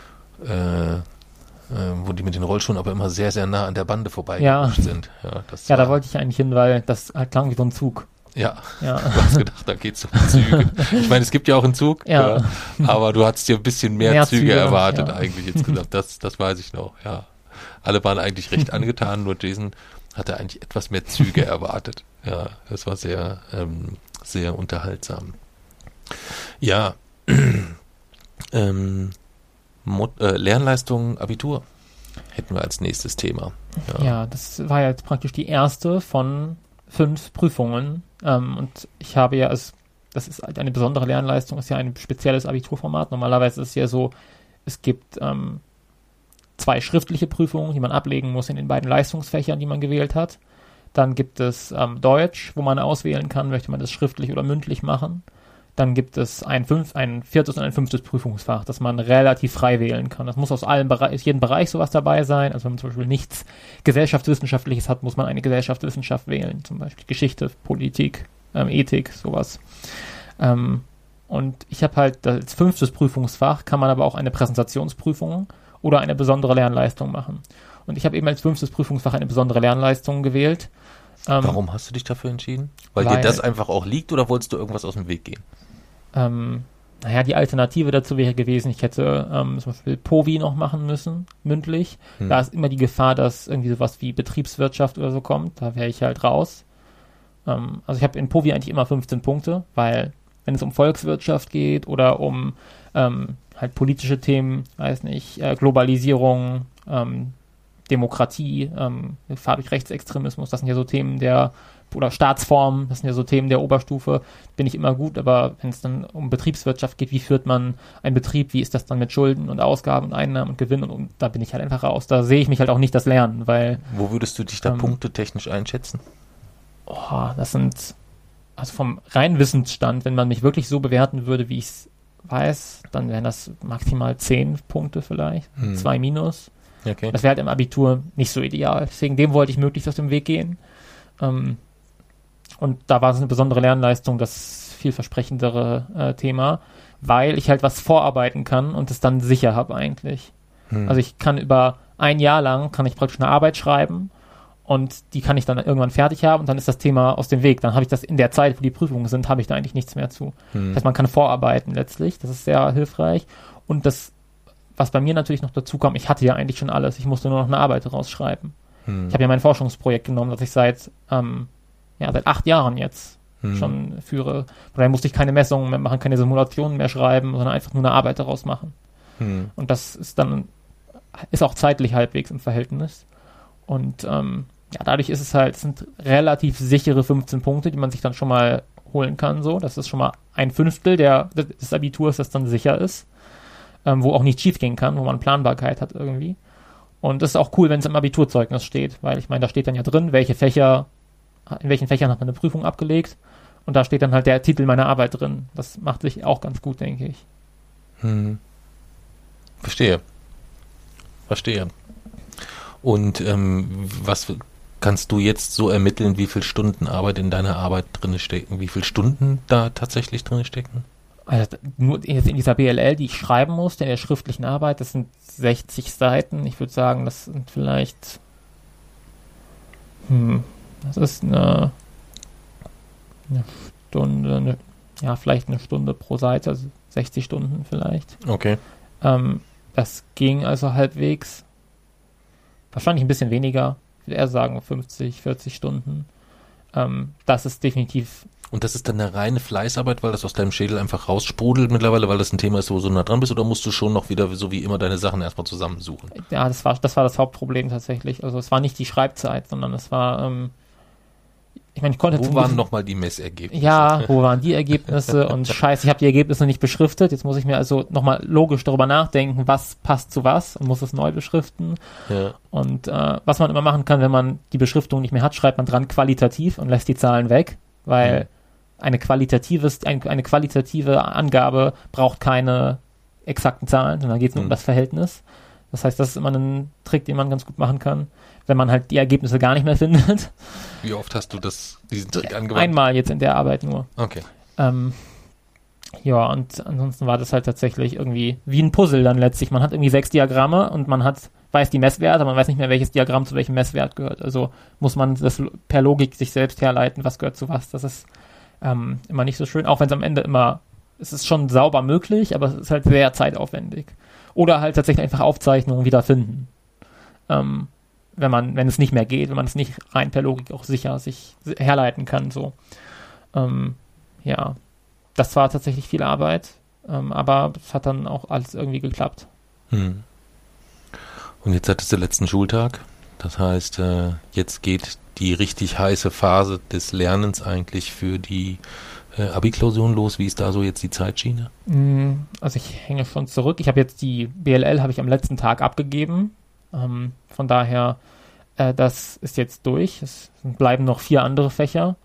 mit den Rollschuhen aber immer sehr, sehr nah an der Bande vorbeigerutscht sind. Ja, da wollte ich eigentlich hin, weil das halt klang wie so ein Zug. Ja, du hast gedacht, da geht's um Züge. Ich meine, es gibt ja auch einen Zug, aber du hattest dir ein bisschen mehr Züge erwartet eigentlich insgesamt. Das weiß ich noch, ja. Alle waren eigentlich recht angetan, nur Jason hatte eigentlich etwas mehr Züge erwartet. Ja, das war sehr, sehr unterhaltsam. Ja, Lernleistung, Abitur hätten wir als nächstes Thema. Ja, das war jetzt praktisch die erste von 5 Prüfungen. Und ich habe ja, das ist halt eine besondere Lernleistung, ist ja ein spezielles Abiturformat. Normalerweise ist es ja so, es gibt 2 schriftliche Prüfungen, die man ablegen muss in den beiden Leistungsfächern, die man gewählt hat. Dann gibt es Deutsch, wo man auswählen kann, möchte man das schriftlich oder mündlich machen. Dann gibt es ein 4. und ein 5. Prüfungsfach, das man relativ frei wählen kann. Das muss aus jedem Bereich sowas dabei sein. Also wenn man zum Beispiel nichts Gesellschaftswissenschaftliches hat, muss man eine Gesellschaftswissenschaft wählen. Zum Beispiel Geschichte, Politik, Ethik, sowas. Und ich habe halt als 5. Prüfungsfach, kann man aber auch eine Präsentationsprüfung oder eine besondere Lernleistung machen. Und ich habe eben als 5. Prüfungsfach eine besondere Lernleistung gewählt. Warum hast du dich dafür entschieden? Weil dir das einfach auch liegt oder wolltest du irgendwas aus dem Weg gehen? Die Alternative dazu wäre gewesen, ich hätte zum Beispiel POVI noch machen müssen, mündlich. Da ist immer die Gefahr, dass irgendwie sowas wie Betriebswirtschaft oder so kommt. Da wäre ich halt raus. Also ich habe in POVI eigentlich immer 15 Punkte, weil wenn es um Volkswirtschaft geht oder um halt politische Themen, weiß nicht, Globalisierung, Demokratie, Gefahr durch Rechtsextremismus, das sind ja so Themen oder Staatsform, das sind ja so Themen der Oberstufe, bin ich immer gut, aber wenn es dann um Betriebswirtschaft geht, wie führt man einen Betrieb, wie ist das dann mit Schulden und Ausgaben und Einnahmen und Gewinn und da bin ich halt einfach raus, da sehe ich mich halt auch nicht das Lernen, weil... Wo würdest du dich da punktetechnisch einschätzen? Das sind, also vom reinen Wissensstand, wenn man mich wirklich so bewerten würde, wie ich es weiß, dann wären das maximal 10 Punkte vielleicht, 2 minus. Okay. Das wäre halt im Abitur nicht so ideal. Deswegen dem wollte ich möglichst aus dem Weg gehen. Und da war es eine besondere Lernleistung, das vielversprechendere Thema, weil ich halt was vorarbeiten kann und es dann sicher habe eigentlich. Also ich kann über ein Jahr lang, kann ich praktisch eine Arbeit schreiben und die kann ich dann irgendwann fertig haben und dann ist das Thema aus dem Weg. Dann habe ich das in der Zeit, wo die Prüfungen sind, habe ich da eigentlich nichts mehr zu. Das heißt, man kann vorarbeiten letztlich. Das ist sehr hilfreich. Und das, was bei mir natürlich noch dazu kam, ich hatte ja eigentlich schon alles. Ich musste nur noch eine Arbeit rausschreiben. Ich habe ja mein Forschungsprojekt genommen, das ich seit 8 Jahren jetzt schon führe. Da musste ich keine Messungen mehr machen, keine Simulationen mehr schreiben, sondern einfach nur eine Arbeit daraus machen. Und das ist auch zeitlich halbwegs im Verhältnis. Und dadurch ist es sind relativ sichere 15 Punkte, die man sich dann schon mal holen kann. So, das ist schon mal 1/5 des Abiturs, das dann sicher ist, wo auch nichts schief gehen kann, wo man Planbarkeit hat irgendwie. Und das ist auch cool, wenn es im Abiturzeugnis steht, weil ich meine, da steht dann ja drin, in welchen Fächern hat man eine Prüfung abgelegt und da steht dann halt der Titel meiner Arbeit drin. Das macht sich auch ganz gut, denke ich. Verstehe. Und was kannst du jetzt so ermitteln, wie viele Stunden Arbeit in deiner Arbeit drin stecken, wie viele Stunden da tatsächlich drin stecken? Also nur jetzt in dieser BLL, die ich schreiben musste, in der schriftlichen Arbeit, das sind 60 Seiten. Ich würde sagen, das sind vielleicht das ist eine Stunde, vielleicht eine Stunde pro Seite, also 60 Stunden vielleicht. Okay. Das ging also halbwegs. Wahrscheinlich ein bisschen weniger. Ich würde eher sagen 50, 40 Stunden. Das ist definitiv Und das ist dann eine reine Fleißarbeit, weil das aus deinem Schädel einfach raussprudelt mittlerweile, weil das ein Thema ist, wo du so nah dran bist, oder musst du schon noch wieder, so wie immer, deine Sachen erstmal zusammensuchen? Ja, das war das Hauptproblem tatsächlich. Also es war nicht die Schreibzeit, sondern es war, ich meine, ich konnte... Wo waren nochmal die Messergebnisse? Ja, wo waren die Ergebnisse? Und scheiße, ich habe die Ergebnisse nicht beschriftet. Jetzt muss ich mir also nochmal logisch darüber nachdenken, was passt zu was und muss es neu beschriften. Ja. Und was man immer machen kann, wenn man die Beschriftung nicht mehr hat, schreibt man dran qualitativ und lässt die Zahlen weg, weil eine qualitative Angabe braucht keine exakten Zahlen, sondern geht es nur um das Verhältnis. Das heißt, das ist immer ein Trick, den man ganz gut machen kann, wenn man halt die Ergebnisse gar nicht mehr findet. Wie oft hast du diesen Trick angewandt? Einmal jetzt in der Arbeit nur. Okay. Ja, und ansonsten war das halt tatsächlich irgendwie wie ein Puzzle dann letztlich. Man hat irgendwie 6 Diagramme und man weiß die Messwerte, aber man weiß nicht mehr, welches Diagramm zu welchem Messwert gehört. Also muss man das per Logik sich selbst herleiten, was gehört zu was. Das ist immer nicht so schön, auch wenn es am Ende es ist schon sauber möglich, aber es ist halt sehr zeitaufwendig. Oder halt tatsächlich einfach Aufzeichnungen wiederfinden. Wenn es nicht mehr geht, wenn man es nicht rein per Logik auch sicher sich herleiten kann, so. Ja, das war tatsächlich viel Arbeit, aber es hat dann auch alles irgendwie geklappt. Und jetzt hattest du letzten Schultag, das heißt, jetzt geht die richtig heiße Phase des Lernens eigentlich für die Abi-Klausuren los. Wie ist da so jetzt die Zeitschiene? Also ich hänge schon zurück. Ich habe jetzt die BLL habe ich am letzten Tag abgegeben. Von daher, das ist jetzt durch. Es bleiben noch 4 andere Fächer.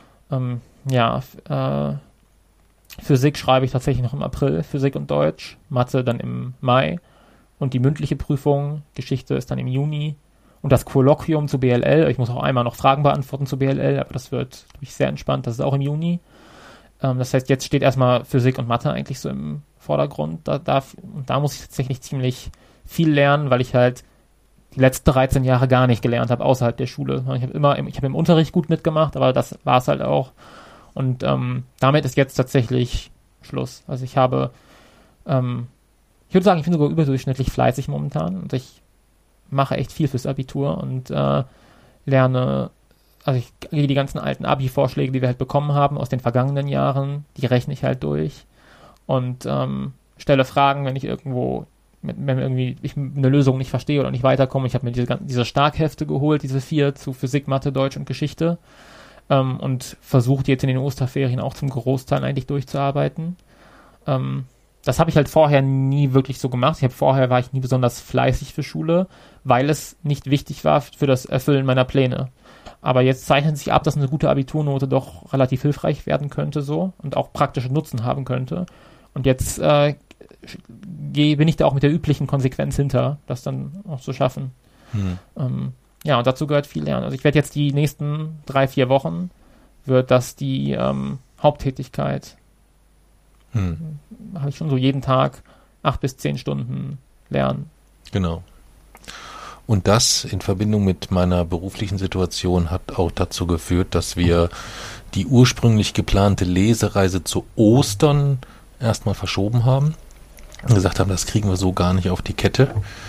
Physik schreibe ich tatsächlich noch im April, Physik und Deutsch, Mathe dann im Mai und die mündliche Prüfung, Geschichte ist dann im Juni und das Kolloquium zu BLL, ich muss auch einmal noch Fragen beantworten zu BLL, aber das wird, glaube ich, sehr entspannt, das ist auch im Juni. Das heißt, jetzt steht erstmal Physik und Mathe eigentlich so im Vordergrund, da muss ich tatsächlich ziemlich viel lernen, weil ich halt die letzten 13 Jahre gar nicht gelernt habe außerhalb der Schule. Ich habe im Unterricht gut mitgemacht, aber das war es halt auch. Und damit ist jetzt tatsächlich Schluss. Also ich würde sagen, ich bin sogar überdurchschnittlich fleißig momentan und ich mache echt viel fürs Abitur und lerne, also ich gehe die ganzen alten Abi-Vorschläge, die wir halt bekommen haben aus den vergangenen Jahren, die rechne ich halt durch und stelle Fragen, wenn ich ich eine Lösung nicht verstehe oder nicht weiterkomme. Ich habe mir diese Starkhefte geholt, diese 4 zu Physik, Mathe, Deutsch und Geschichte. Und versucht jetzt in den Osterferien auch zum Großteil eigentlich durchzuarbeiten. Das habe ich halt vorher nie wirklich so gemacht. Vorher war ich nie besonders fleißig für Schule, weil es nicht wichtig war für das Erfüllen meiner Pläne. Aber jetzt zeichnet sich ab, dass eine gute Abiturnote doch relativ hilfreich werden könnte so und auch praktischen Nutzen haben könnte. Und jetzt bin ich da auch mit der üblichen Konsequenz hinter, das dann auch zu schaffen. Ja, und dazu gehört viel Lernen. Also ich werde jetzt die nächsten 3-4 Wochen, wird das die Haupttätigkeit. Habe ich schon so jeden Tag 8 bis 10 Stunden lernen. Genau. Und das in Verbindung mit meiner beruflichen Situation hat auch dazu geführt, dass wir die ursprünglich geplante Lesereise zu Ostern erstmal verschoben haben. Und gesagt haben, das kriegen wir so gar nicht auf die Kette.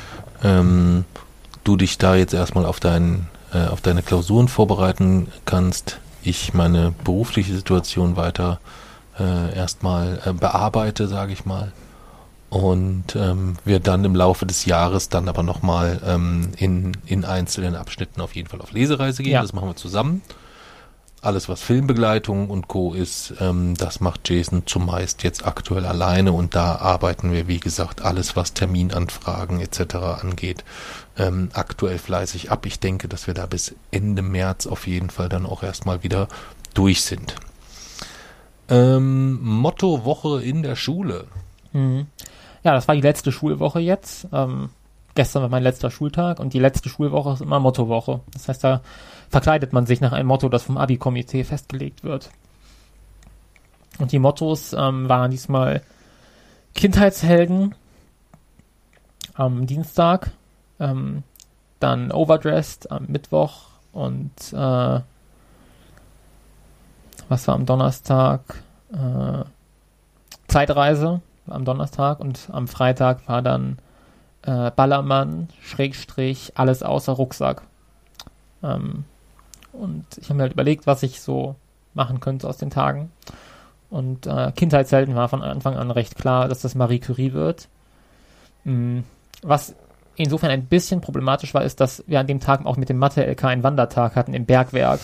Du dich da jetzt erstmal auf deine Klausuren vorbereiten kannst, ich meine berufliche Situation weiter erstmal bearbeite, sage ich mal, und wir dann im Laufe des Jahres dann aber nochmal in einzelnen Abschnitten auf jeden Fall auf Lesereise gehen. Ja. Das machen wir zusammen. Alles, was Filmbegleitung und Co. ist, das macht Jason zumeist jetzt aktuell alleine und da arbeiten wir, wie gesagt, alles, was Terminanfragen etc. angeht, aktuell fleißig ab. Ich denke, dass wir da bis Ende März auf jeden Fall dann auch erstmal wieder durch sind. Motto Woche in der Schule. Ja, das war die letzte Schulwoche jetzt. Gestern war mein letzter Schultag und die letzte Schulwoche ist immer Mottowoche. Das heißt, da verkleidet man sich nach einem Motto, das vom Abi-Komitee festgelegt wird. Und die Mottos waren diesmal Kindheitshelden am Dienstag, dann Overdressed am Mittwoch und was war am Donnerstag? Zeitreise am Donnerstag und am Freitag war dann Ballermann, / alles außer Rucksack. Und ich habe mir halt überlegt, was ich so machen könnte aus den Tagen. Und Kindheitshelden war von Anfang an recht klar, dass das Marie Curie wird. Was insofern ein bisschen problematisch war, ist, dass wir an dem Tag auch mit dem Mathe-LK einen Wandertag hatten im Bergwerk.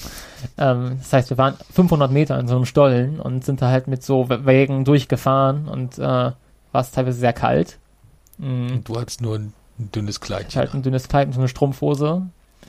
Das heißt, wir waren 500 Meter in so einem Stollen und sind da halt mit so Wägen durchgefahren und war es teilweise sehr kalt. Und du hattest nur ein dünnes Kleid. Ich halt ein dünnes Kleid und so eine Strumpfhose.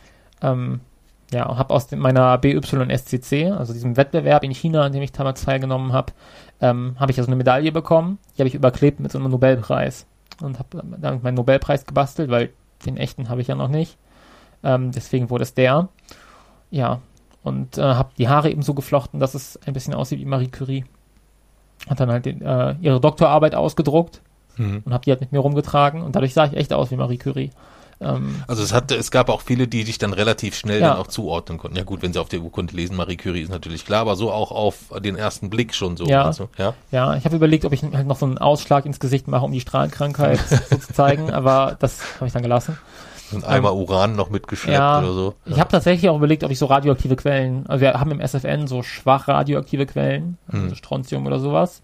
Ja, und habe aus meiner BYSCC, also diesem Wettbewerb in China, an dem ich damals teilgenommen habe, habe ich also eine Medaille bekommen. Die habe ich überklebt mit so einem Nobelpreis. Und habe damit meinen Nobelpreis gebastelt, weil den echten habe ich ja noch nicht. Deswegen wurde es der. Ja, und habe die Haare eben so geflochten, dass es ein bisschen aussieht wie Marie Curie. Hat dann halt ihre Doktorarbeit ausgedruckt und habe die halt mit mir rumgetragen. Und dadurch sah ich echt aus wie Marie Curie. Also es gab auch viele, die dich dann relativ schnell dann auch zuordnen konnten. Ja gut, wenn sie auf der Urkunde lesen, Marie Curie ist natürlich klar, aber so auch auf den ersten Blick schon so. Ja, also, ja, ich habe überlegt, ob ich halt noch so einen Ausschlag ins Gesicht mache, um die Strahlenkrankheit so zu zeigen, aber das habe ich dann gelassen. Und einmal Uran noch mitgeschleppt oder so. Ja. Ich habe tatsächlich auch überlegt, ob ich so radioaktive Quellen, also wir haben im SFN so schwach radioaktive Quellen, also Strontium oder sowas.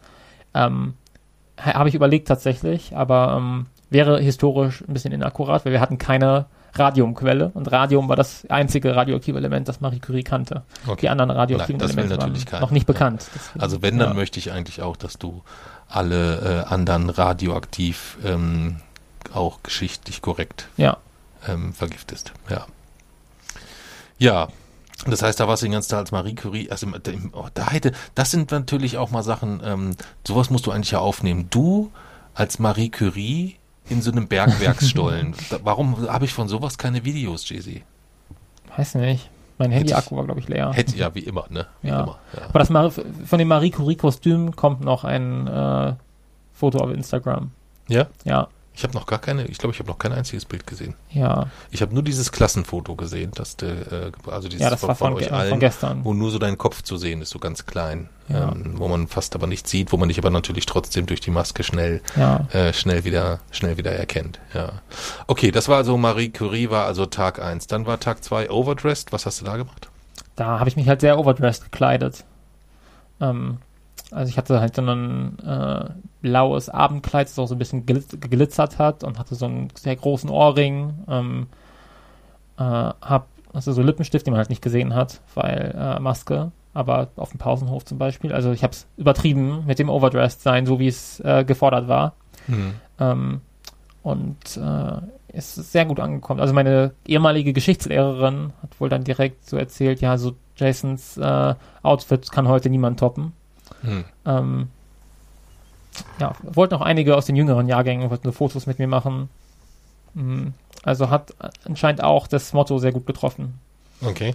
Habe ich überlegt tatsächlich, aber wäre historisch ein bisschen inakkurat, weil wir hatten keine Radiumquelle und Radium war das einzige radioaktive Element, das Marie Curie kannte. Okay. Die anderen radioaktiven Elemente waren noch nicht bekannt. Deswegen, also wenn, dann möchte ich eigentlich auch, dass du alle anderen radioaktiv auch geschichtlich korrekt vergiftest. Ja. Ja. Das heißt, da warst du den ganzen Tag als Marie Curie, also das sind natürlich auch mal Sachen, sowas musst du eigentlich ja aufnehmen. Du als Marie Curie in so einem Bergwerksstollen. Warum habe ich von sowas keine Videos, Jay-Z? Weiß nicht. Mein Handy-Akku war, glaube ich, leer. Ja, wie immer, ne? Wie immer, ja. Aber von dem Marie Curie-Kostüm kommt noch ein Foto auf Instagram. Ja? Ja. Ich habe noch ich glaube, ich habe noch kein einziges Bild gesehen. Ja. Ich habe nur dieses Klassenfoto gesehen, also dieses das war von euch allen, von gestern. wo nur so dein Kopf zu sehen ist, so ganz klein, wo man fast aber nicht sieht, wo man dich aber natürlich trotzdem durch die Maske schnell wieder erkennt. Ja. Okay, das war also Marie Curie, war also Tag 1. Dann war Tag 2 overdressed. Was hast du da gemacht? Da habe ich mich halt sehr overdressed gekleidet. Also ich hatte halt so ein blaues Abendkleid, das auch so ein bisschen geglitzert hat und hatte so einen sehr großen Ohrring. Hab also so Lippenstift, den man halt nicht gesehen hat, weil Maske, aber auf dem Pausenhof zum Beispiel. Also ich habe es übertrieben mit dem Overdressed-Sein, so wie es gefordert war. Ist sehr gut angekommen. Also meine ehemalige Geschichtslehrerin hat wohl dann direkt so erzählt, ja, so Jasons Outfit kann heute niemand toppen. Wollten auch einige aus den jüngeren Jahrgängen wollten so Fotos mit mir machen. Also hat anscheinend auch das Motto sehr gut getroffen. Okay.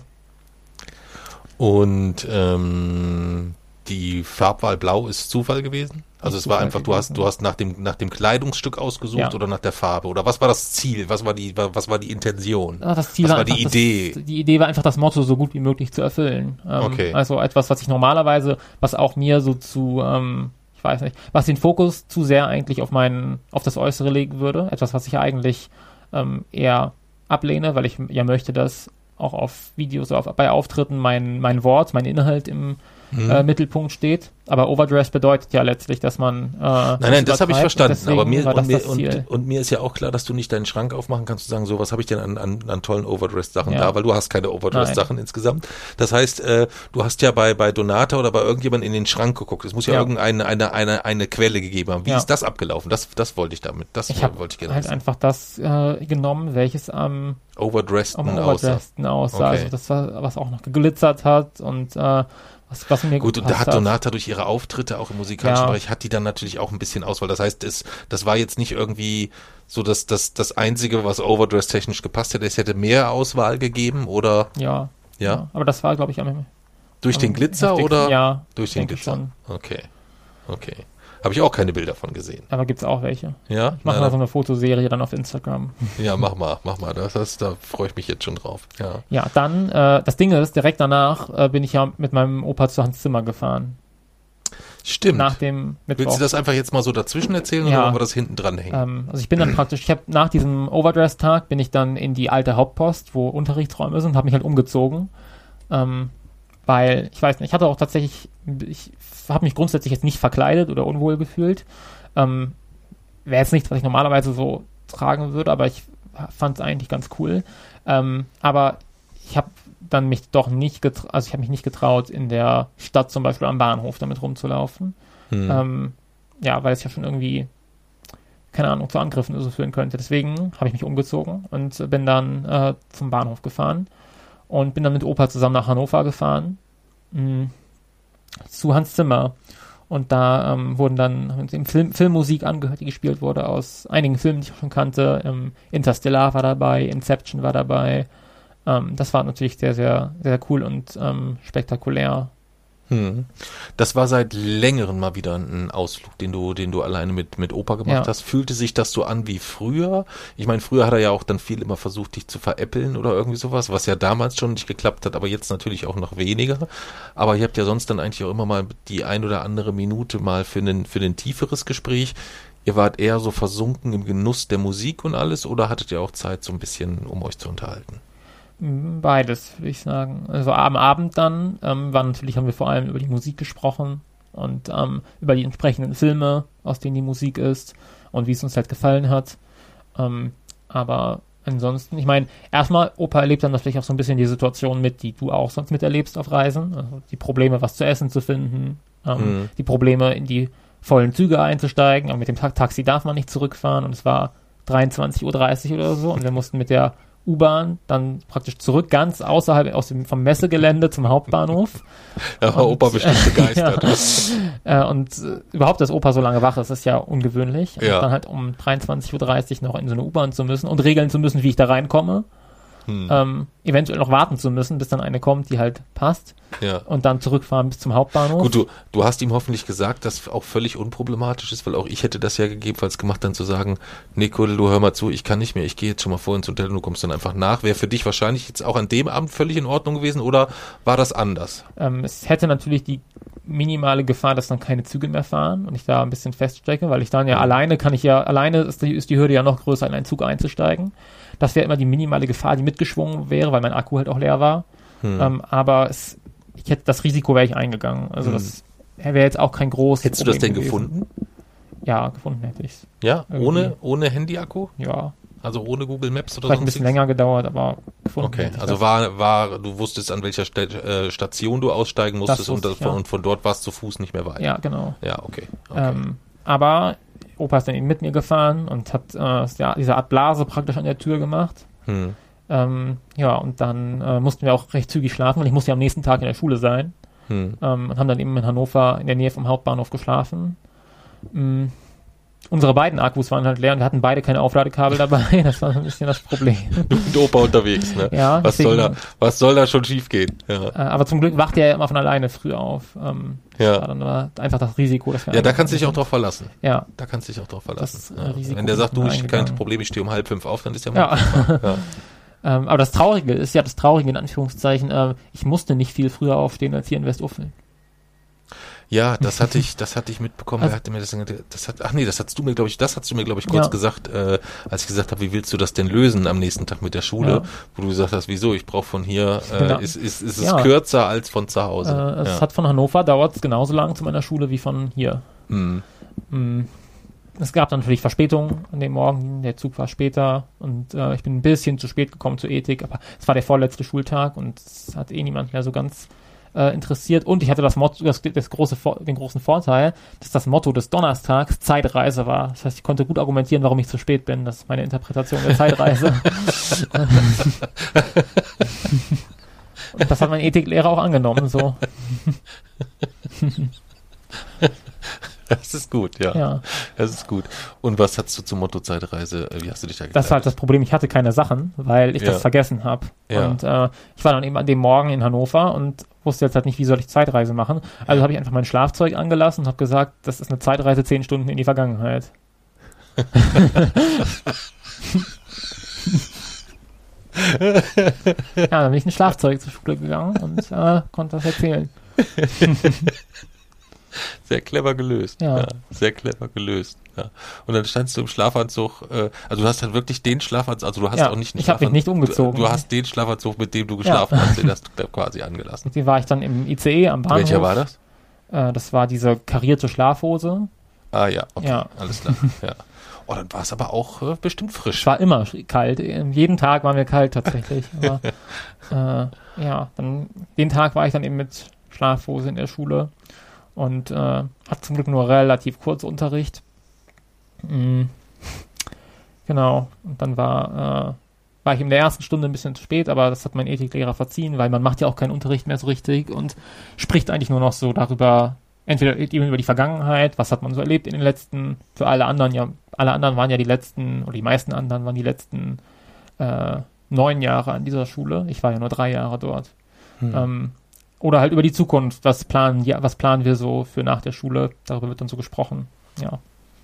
Und die Farbwahl blau ist Zufall gewesen? Also es war einfach, du hast nach dem Kleidungsstück ausgesucht oder nach der Farbe? Oder was war das Ziel? Was war die Intention? Das Ziel war die Idee? Die Idee war einfach, das Motto so gut wie möglich zu erfüllen. Okay. Also etwas, was ich normalerweise, was auch mir so ich weiß nicht, was den Fokus zu sehr eigentlich auf das Äußere legen würde. Etwas, was ich eigentlich eher ablehne, weil ich ja möchte, dass auch auf Videos, bei Auftritten mein Wort, mein Inhalt im Mittelpunkt steht. Aber Overdress bedeutet ja letztlich, dass man Nein, das habe ich verstanden. Aber mir ist ja auch klar, dass du nicht deinen Schrank aufmachen kannst und sagen, so, was habe ich denn an tollen Overdress-Sachen da, weil du hast keine Overdress-Sachen insgesamt. Das heißt, du hast ja bei Donata oder bei irgendjemandem in den Schrank geguckt. Es muss ja eine Quelle gegeben haben. Wie ist das abgelaufen? Das wollte ich damit. Ich wollte ich gerne halt wissen. Einfach das genommen, welches am Overdressedsten aussah. Okay. Also das war, was auch noch geglitzert hat und was mir gut, und da hat Donata durch ihre Auftritte auch im musikalischen Bereich, hat die dann natürlich auch ein bisschen Auswahl. Das heißt, das war jetzt nicht irgendwie so das Einzige, was Overdress technisch gepasst hätte. Es hätte mehr Auswahl gegeben, oder? Ja. Aber das war, glaube ich, durch den Glitzer oder? Ja, durch den Glitzer. Schon. Okay. Habe ich auch keine Bilder von gesehen. Aber gibt's auch welche. Ja? Ich mache mal so eine Fotoserie dann auf Instagram. Ja, mach mal. Da freue ich mich jetzt schon drauf. Ja, dann, das Ding ist, direkt danach bin ich ja mit meinem Opa zu Hans Zimmer gefahren. Stimmt. Nach dem Mittwoch. Willst du das einfach jetzt mal so dazwischen erzählen oder wollen wir das hinten dran hängen? Also ich bin dann praktisch, nach diesem Overdress-Tag bin ich dann in die alte Hauptpost, wo Unterrichtsräume sind, und habe mich halt umgezogen. weil, ich weiß nicht, ich hatte auch tatsächlich, ich habe mich grundsätzlich jetzt nicht verkleidet oder unwohl gefühlt. Wäre jetzt nichts, was ich normalerweise so tragen würde, aber ich fand es eigentlich ganz cool. Aber ich habe dann mich doch nicht ich habe mich nicht getraut, in der Stadt zum Beispiel am Bahnhof damit rumzulaufen. Ja, weil es ja schon irgendwie, keine Ahnung, zu Angriffen oder so führen könnte. Deswegen habe ich mich umgezogen und bin dann zum Bahnhof gefahren und bin dann mit Opa zusammen nach Hannover gefahren, zu Hans Zimmer. Und da wurden dann Filmmusik angehört, die gespielt wurde aus einigen Filmen, die ich auch schon kannte. Interstellar war dabei, Inception war dabei. Das war natürlich sehr, sehr, sehr cool und spektakulär. Das war seit längerem mal wieder ein Ausflug, den du alleine mit Opa gemacht hast. Fühlte sich das so an wie früher? Ich meine, früher hat er ja auch dann viel immer versucht, dich zu veräppeln oder irgendwie sowas, was ja damals schon nicht geklappt hat, aber jetzt natürlich auch noch weniger. Aber ihr habt ja sonst dann eigentlich auch immer mal die ein oder andere Minute mal für ein tieferes Gespräch. Ihr wart eher so versunken im Genuss der Musik und alles, oder hattet ihr auch Zeit, so ein bisschen, um euch zu unterhalten? Beides, würde ich sagen. Also am Abend dann haben wir vor allem über die Musik gesprochen und über die entsprechenden Filme, aus denen die Musik ist und wie es uns halt gefallen hat. Aber ansonsten, ich meine, erstmal, Opa erlebt dann natürlich auch so ein bisschen die Situation mit, die du auch sonst miterlebst auf Reisen. Also die Probleme, was zu essen zu finden, die Probleme, in die vollen Züge einzusteigen, aber mit dem Taxi darf man nicht zurückfahren und es war 23:30 Uhr oder so und wir mussten mit der U-Bahn dann praktisch zurück, ganz außerhalb vom Messegelände zum Hauptbahnhof. Ja, war Opa bestimmt begeistert. Überhaupt, dass Opa so lange wach ist, ist ja ungewöhnlich. Ja. Und dann halt um 23:30 Uhr noch in so eine U-Bahn zu müssen und regeln zu müssen, wie ich da reinkomme. Eventuell noch warten zu müssen, bis dann eine kommt, die halt passt. Ja. Und dann zurückfahren bis zum Hauptbahnhof. Gut, du hast ihm hoffentlich gesagt, dass auch völlig unproblematisch ist, weil auch ich hätte das ja gegebenenfalls gemacht, dann zu sagen, Nico, du hör mal zu, ich kann nicht mehr, ich gehe jetzt schon mal vor ins Hotel und du kommst dann einfach nach. Wäre für dich wahrscheinlich jetzt auch an dem Abend völlig in Ordnung gewesen oder war das anders? Es hätte natürlich die minimale Gefahr, dass dann keine Züge mehr fahren und ich da ein bisschen feststecke, weil ich dann alleine ist die Hürde ja noch größer, in einen Zug einzusteigen. Das wäre immer die minimale Gefahr, die mitgeschwungen wäre, weil mein Akku halt auch leer war. Aber das Risiko wäre ich eingegangen. Also das wäre jetzt auch kein großes Hättest Problem du das denn gewesen. gefunden? Ja, gefunden hätte ich es. Ja, ohne Handy-Akku? Ja. Also ohne Google Maps oder so? Vielleicht ein bisschen länger gedauert, aber gefunden. Okay, also du wusstest, an welcher Station du aussteigen musstest und von dort warst du zu Fuß nicht mehr weit. Ja, genau. Ja, okay. Aber Opa ist dann eben mit mir gefahren und hat diese Art Blase praktisch an der Tür gemacht. Und dann mussten wir auch recht zügig schlafen, weil ich musste ja am nächsten Tag in der Schule sein. Und haben dann eben in Hannover in der Nähe vom Hauptbahnhof geschlafen. Unsere beiden Akkus waren halt leer und wir hatten beide keine Aufladekabel dabei. Das war so ein bisschen das Problem. Du und Opa unterwegs, ne? Ja. Was soll da schon schief gehen? Ja. Aber zum Glück wacht er ja immer von alleine früh auf. Das war dann einfach das Risiko. Dass da kannst du dich auch drauf verlassen. Ja. Da kannst du dich auch drauf verlassen. Wenn der sagt, kein Problem, ich stehe um 4:30 auf, dann ist ja mal aber das Traurige ist in Anführungszeichen, ich musste nicht viel früher aufstehen als hier in Westuffeln. Ja, das hatte ich mitbekommen. Also, wer hatte mir das hast du mir, glaube ich, kurz gesagt, als ich gesagt habe, wie willst du das denn lösen am nächsten Tag mit der Schule, wo du gesagt hast, wieso, ich brauche von hier, ist es kürzer als von zu Hause. Es hat von Hannover dauert es genauso lang zu meiner Schule wie von hier. Es gab dann natürlich Verspätungen an dem Morgen, der Zug war später und ich bin ein bisschen zu spät gekommen zur Ethik, aber es war der vorletzte Schultag und es hat niemand mehr so ganz interessiert und ich hatte das Motto, den großen Vorteil, dass das Motto des Donnerstags Zeitreise war. Das heißt, ich konnte gut argumentieren, warum ich zu spät bin. Das ist meine Interpretation der Zeitreise. Und das hat mein Ethiklehrer auch angenommen, so. Das ist gut, ja. Das ist gut. Und was hast du zum Motto Zeitreise, wie hast du dich da gekleidet? Das war halt das Problem, ich hatte keine Sachen, weil ich das vergessen habe. Ja. Und ich war dann eben an dem Morgen in Hannover und wusste jetzt halt nicht, wie soll ich Zeitreise machen. Also habe ich einfach mein Schlafzeug angelassen und habe gesagt, das ist eine Zeitreise 10 Stunden in die Vergangenheit. Dann bin ich in Schlafzeug zur Schule gegangen und konnte das erzählen. Sehr clever gelöst. Ja. Sehr clever gelöst. Ja. Und dann standst du im Schlafanzug, also du hast halt wirklich den Schlafanzug, also du hast auch nicht einen ich habe mich nicht umgezogen. Du hast den Schlafanzug, mit dem du geschlafen hast, den hast du quasi angelassen. Und den war ich dann im ICE am Bahnhof. Welcher war das? Das war diese karierte Schlafhose. Ah ja, okay, alles klar. Ja. Oh, dann war es aber auch bestimmt frisch. Es war immer kalt. Jeden Tag war mir kalt tatsächlich. Aber, dann den Tag war ich dann eben mit Schlafhose in der Schule und hatte zum Glück nur relativ kurz Unterricht. Genau. Und dann war ich in der ersten Stunde ein bisschen zu spät, aber das hat mein Ethiklehrer verziehen, weil man macht ja auch keinen Unterricht mehr so richtig und spricht eigentlich nur noch so darüber, entweder eben über die Vergangenheit, was hat man so erlebt in den letzten, für alle anderen waren ja die letzten, oder die meisten anderen waren die letzten 9 Jahre an dieser Schule. Ich war ja nur 3 Jahre dort. Oder halt über die Zukunft, was planen wir so für nach der Schule, darüber wird dann so gesprochen. Ja.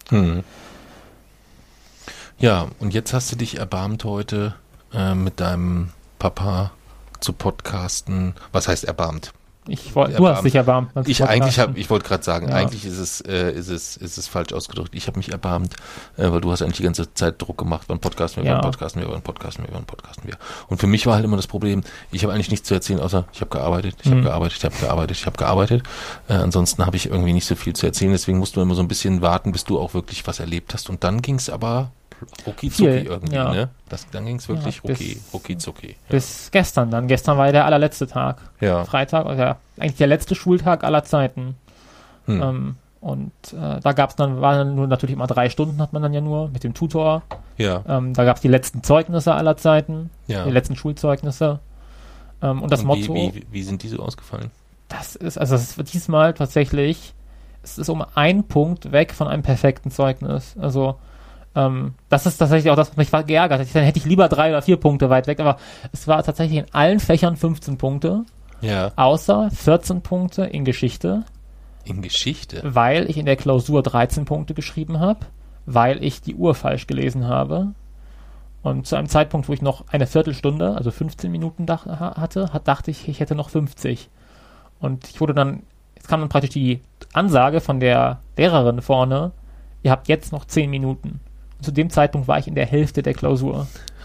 Ja, und jetzt hast du dich erbarmt heute mit deinem Papa zu podcasten. Was heißt erbarmt? Du hast dich erbarmt. Ich wollte gerade sagen, eigentlich ist es falsch ausgedrückt. Ich habe mich erbarmt, weil du hast eigentlich die ganze Zeit Druck gemacht, wann podcasten wir. Und für mich war halt immer das Problem, ich habe eigentlich nichts zu erzählen, außer ich habe gearbeitet. Ansonsten habe ich irgendwie nicht so viel zu erzählen, deswegen musst du immer so ein bisschen warten, bis du auch wirklich was erlebt hast. Und dann ging es aber rucki-zucki irgendwie, ne? Dann ging es wirklich rucki-zucki. Bis gestern dann. Gestern war ja der allerletzte Tag. Ja. Freitag, oder eigentlich der letzte Schultag aller Zeiten. Und da gab es waren dann nur natürlich immer 3 Stunden hat man dann ja nur mit dem Tutor. Ja. Da gab es die letzten Zeugnisse aller Zeiten. Ja. Die letzten Schulzeugnisse. Und das Motto. Wie sind die so ausgefallen? Das ist diesmal tatsächlich, es ist um 1 Punkt weg von einem perfekten Zeugnis. Also, das ist tatsächlich auch das, was mich geärgert hat. Dann hätte ich lieber 3 oder 4 Punkte weit weg, aber es war tatsächlich in allen Fächern 15 Punkte. Ja. Außer 14 Punkte in Geschichte. In Geschichte? Weil ich in der Klausur 13 Punkte geschrieben habe, weil ich die Uhr falsch gelesen habe. Und zu einem Zeitpunkt, wo ich noch eine Viertelstunde, also 15 Minuten dachte ich, ich hätte noch 50. Und jetzt kam dann praktisch die Ansage von der Lehrerin vorne, ihr habt jetzt noch 10 Minuten. Und zu dem Zeitpunkt war ich in der Hälfte der Klausur.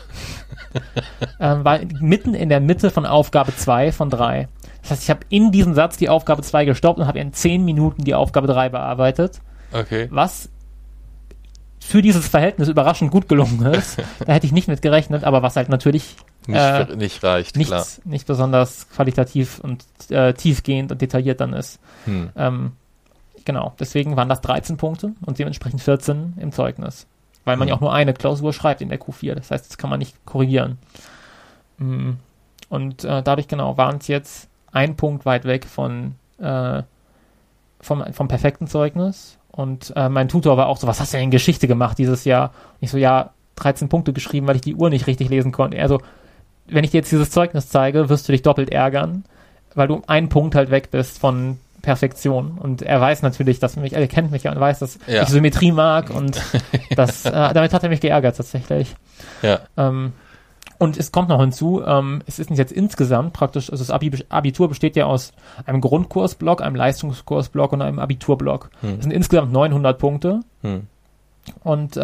War mitten in der Mitte von Aufgabe 2 von 3. Das heißt, ich habe in diesem Satz die Aufgabe 2 gestoppt und habe in 10 Minuten die Aufgabe 3 bearbeitet. Okay. Was für dieses Verhältnis überraschend gut gelungen ist. Da hätte ich nicht mit gerechnet, aber was halt natürlich nicht reicht, klar. Nicht besonders qualitativ und tiefgehend und detailliert dann ist. Genau, deswegen waren das 13 Punkte und dementsprechend 14 im Zeugnis. Weil man ja auch nur eine Klausur schreibt in der Q4. Das heißt, das kann man nicht korrigieren. Und dadurch waren es jetzt 1 Punkt weit weg vom perfekten Zeugnis. Und mein Tutor war auch so, was hast du denn in Geschichte gemacht dieses Jahr? Und ich so, 13 Punkte geschrieben, weil ich die Uhr nicht richtig lesen konnte. Also, wenn ich dir jetzt dieses Zeugnis zeige, wirst du dich doppelt ärgern, weil du um 1 Punkt halt weg bist von Perfektion. Und er weiß natürlich, er kennt mich ja und weiß, dass ich Symmetrie mag und damit hat er mich geärgert tatsächlich. Ja. Und es kommt noch hinzu, es ist jetzt insgesamt praktisch, also das Abitur besteht ja aus einem Grundkursblock, einem Leistungskursblock und einem Abiturblock. Das sind insgesamt 900 Punkte. Und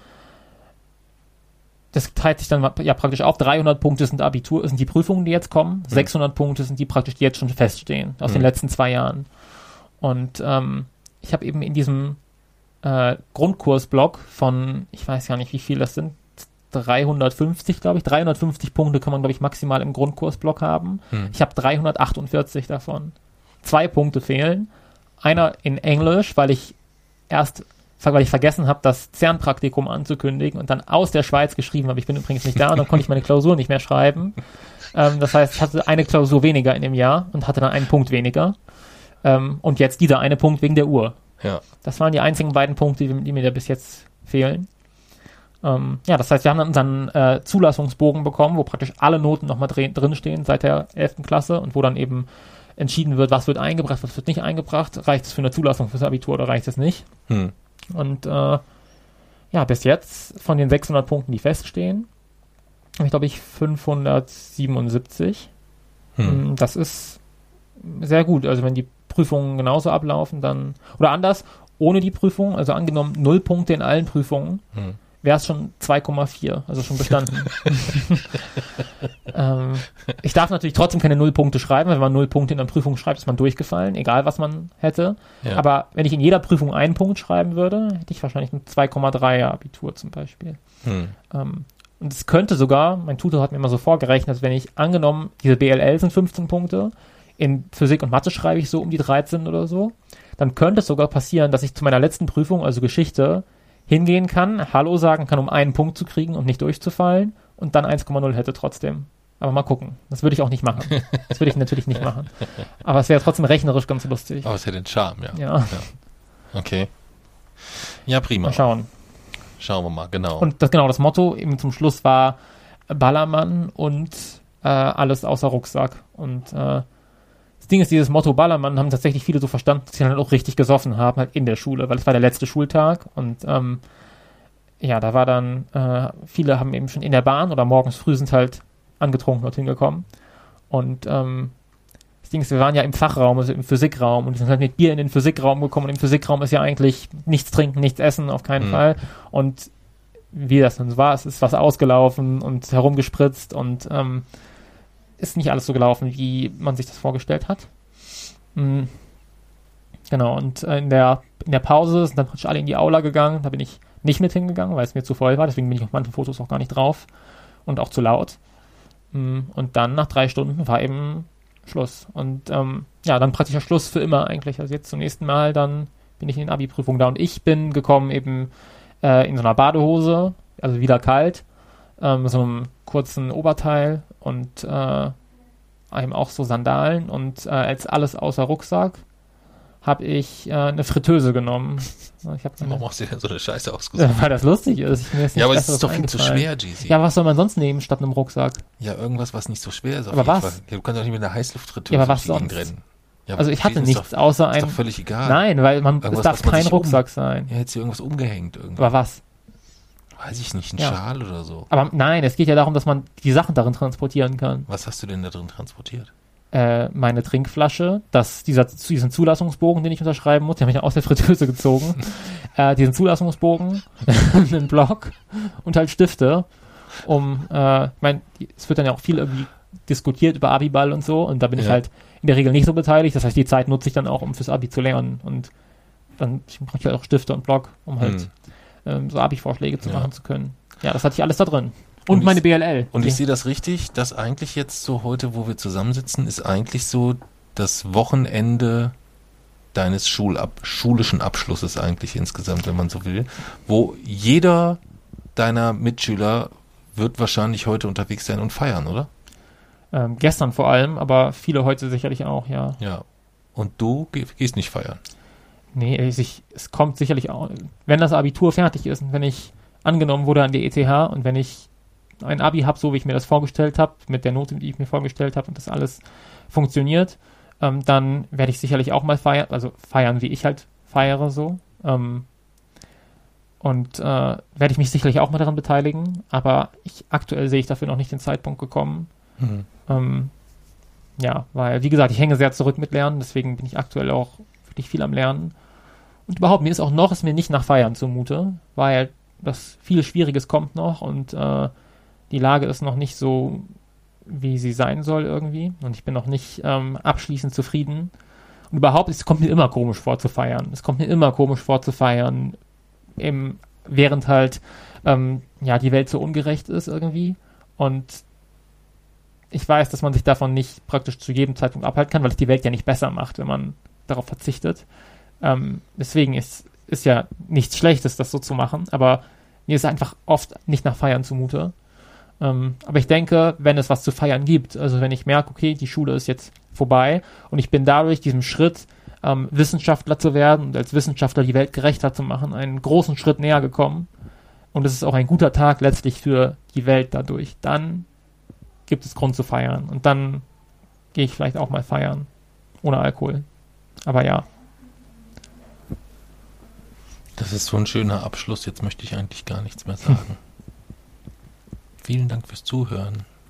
das teilt sich dann praktisch auf. 300 Punkte sind die Prüfungen, die jetzt kommen. 600 Punkte sind die praktisch, die jetzt schon feststehen, aus den letzten 2 Jahren. Und ich habe eben in diesem Grundkursblock von, ich weiß gar nicht, wie viel das sind, 350, glaube ich. 350 Punkte kann man, glaube ich, maximal im Grundkursblock haben. Ich habe 348 davon. 2 Punkte fehlen. Einer in Englisch, weil ich vergessen habe, das CERN-Praktikum anzukündigen und dann aus der Schweiz geschrieben habe. Ich bin übrigens nicht da und dann konnte ich meine Klausur nicht mehr schreiben. Das heißt, ich hatte eine Klausur weniger in dem Jahr und hatte dann einen Punkt weniger. Und jetzt dieser eine Punkt wegen der Uhr. Ja. Das waren die einzigen beiden Punkte, die mir da bis jetzt fehlen. Das heißt, wir haben dann unseren Zulassungsbogen bekommen, wo praktisch alle Noten nochmal drinstehen seit der 11. Klasse und wo dann eben entschieden wird, was wird eingebracht, was wird nicht eingebracht. Reicht es für eine Zulassung fürs Abitur oder reicht es nicht? Und bis jetzt von den 600 Punkten, die feststehen, habe ich, glaube ich, 577. Das ist sehr gut. Also wenn die Prüfungen genauso ablaufen, dann, oder anders, ohne die Prüfung, also angenommen 0 Punkte in allen Prüfungen, wäre es schon 2,4, also schon bestanden. Ich darf natürlich trotzdem keine 0 Punkte schreiben, weil wenn man 0 Punkte in einer Prüfung schreibt, ist man durchgefallen, egal was man hätte. Ja. Aber wenn ich in jeder Prüfung 1 Punkt schreiben würde, hätte ich wahrscheinlich ein 2,3er Abitur zum Beispiel. Und es könnte sogar, mein Tutor hat mir immer so vorgerechnet, dass wenn ich angenommen, diese BLL sind 15 Punkte, in Physik und Mathe schreibe ich so um die 13 oder so, dann könnte es sogar passieren, dass ich zu meiner letzten Prüfung, also Geschichte, hingehen kann, Hallo sagen kann, um 1 Punkt zu kriegen und nicht durchzufallen und dann 1,0 hätte trotzdem. Aber mal gucken. Das würde ich auch nicht machen. Das würde ich natürlich nicht machen. Aber es wäre trotzdem rechnerisch ganz lustig. Aber es hätte den Charme, ja. Ja. Okay. Ja, prima. Mal schauen. Schauen wir mal, genau. Und das Motto eben zum Schluss war Ballermann und alles außer Rucksack. Und das Ding ist, dieses Motto Ballermann haben tatsächlich viele so verstanden, dass sie dann auch richtig gesoffen haben, halt in der Schule, weil es war der letzte Schultag und da war dann, viele haben eben schon in der Bahn oder morgens früh sind halt angetrunken dorthin gekommen. Und das Ding ist, wir waren ja im Fachraum, also im Physikraum und sind halt mit Bier in den Physikraum gekommen und im Physikraum ist ja eigentlich nichts trinken, nichts essen, auf keinen Fall. Und wie das dann so war, es ist was ausgelaufen und herumgespritzt und ist nicht alles so gelaufen, wie man sich das vorgestellt hat. Genau, und in der Pause sind dann praktisch alle in die Aula gegangen. Da bin ich nicht mit hingegangen, weil es mir zu voll war. Deswegen bin ich auf manchen Fotos auch gar nicht drauf. Und auch zu laut. Und dann nach 3 Stunden war eben Schluss. Und dann praktischer Schluss für immer eigentlich. Also jetzt zum nächsten Mal, dann bin ich in den Abi-Prüfungen da. Und ich bin gekommen eben in so einer Badehose, also wieder kalt, so einem kurzen Oberteil und eben auch so Sandalen. Und als alles außer Rucksack habe ich eine Fritteuse genommen. Warum hast du denn so eine Scheiße ausgesucht? Weil das lustig ist. Ja, aber es ist doch viel zu schwer, GC. Ja, was soll man sonst nehmen statt einem Rucksack? Ja, irgendwas, was nicht so schwer ist. Aber was? Ja, du kannst doch nicht mit einer Heißluftfritteuse durch die Gegend rennen. Ja, also ich hatte nichts außer ein... Ist doch völlig egal. Nein, weil es darf kein Rucksack sein. Ja, hättest du irgendwas umgehängt. Aber was? Weiß ich nicht, ein Schal oder so. Aber nein, es geht ja darum, dass man die Sachen darin transportieren kann. Was hast du denn da drin transportiert? Meine Trinkflasche, diesen Zulassungsbogen, den ich unterschreiben muss, den habe ich dann aus der Fritteuse gezogen, diesen Zulassungsbogen, einen Block und halt Stifte, es wird dann ja auch viel irgendwie diskutiert über Abiball und so und da bin ich halt in der Regel nicht so beteiligt, das heißt, die Zeit nutze ich dann auch, um fürs Abi zu lernen und dann brauche ich halt auch Stifte und Block, um halt so Abi-Vorschläge machen zu können. Ja, das hatte ich alles da drin. Und meine BLL. Und ich sehe das richtig, dass eigentlich jetzt so heute, wo wir zusammensitzen, ist eigentlich so das Wochenende deines schulischen Abschlusses eigentlich insgesamt, wenn man so will, wo jeder deiner Mitschüler wird wahrscheinlich heute unterwegs sein und feiern, oder? Gestern vor allem, aber viele heute sicherlich auch, ja. Ja. Und du gehst nicht feiern? Nee, es kommt sicherlich auch, wenn das Abitur fertig ist und wenn ich angenommen wurde an die ETH und wenn ich ein Abi habe, so wie ich mir das vorgestellt habe, mit der Note, die ich mir vorgestellt habe und das alles funktioniert, dann werde ich sicherlich auch mal feiern, wie ich halt feiere so. Und werde ich mich sicherlich auch mal daran beteiligen, aber aktuell sehe ich dafür noch nicht den Zeitpunkt gekommen. Weil, wie gesagt, ich hänge sehr zurück mit Lernen, deswegen bin ich aktuell auch wirklich viel am Lernen. Und überhaupt, ist mir nicht nach Feiern zumute, weil das viel Schwieriges kommt noch und die Lage ist noch nicht so, wie sie sein soll irgendwie. Und ich bin noch nicht abschließend zufrieden. Und überhaupt, es kommt mir immer komisch vor zu feiern. Während halt die Welt so ungerecht ist irgendwie. Und ich weiß, dass man sich davon nicht praktisch zu jedem Zeitpunkt abhalten kann, weil es die Welt ja nicht besser macht, wenn man darauf verzichtet. Deswegen ist ja nichts Schlechtes, das so zu machen. Aber mir ist einfach oft nicht nach Feiern zumute. Aber ich denke, wenn es was zu feiern gibt, also wenn ich merke, okay, die Schule ist jetzt vorbei und ich bin dadurch diesem Schritt, Wissenschaftler zu werden und als Wissenschaftler die Welt gerechter zu machen, einen großen Schritt näher gekommen und es ist auch ein guter Tag letztlich für die Welt dadurch, dann gibt es Grund zu feiern und dann gehe ich vielleicht auch mal feiern, ohne Alkohol. Aber ja. Das ist so ein schöner Abschluss, jetzt möchte ich eigentlich gar nichts mehr sagen. Vielen Dank fürs Zuhören.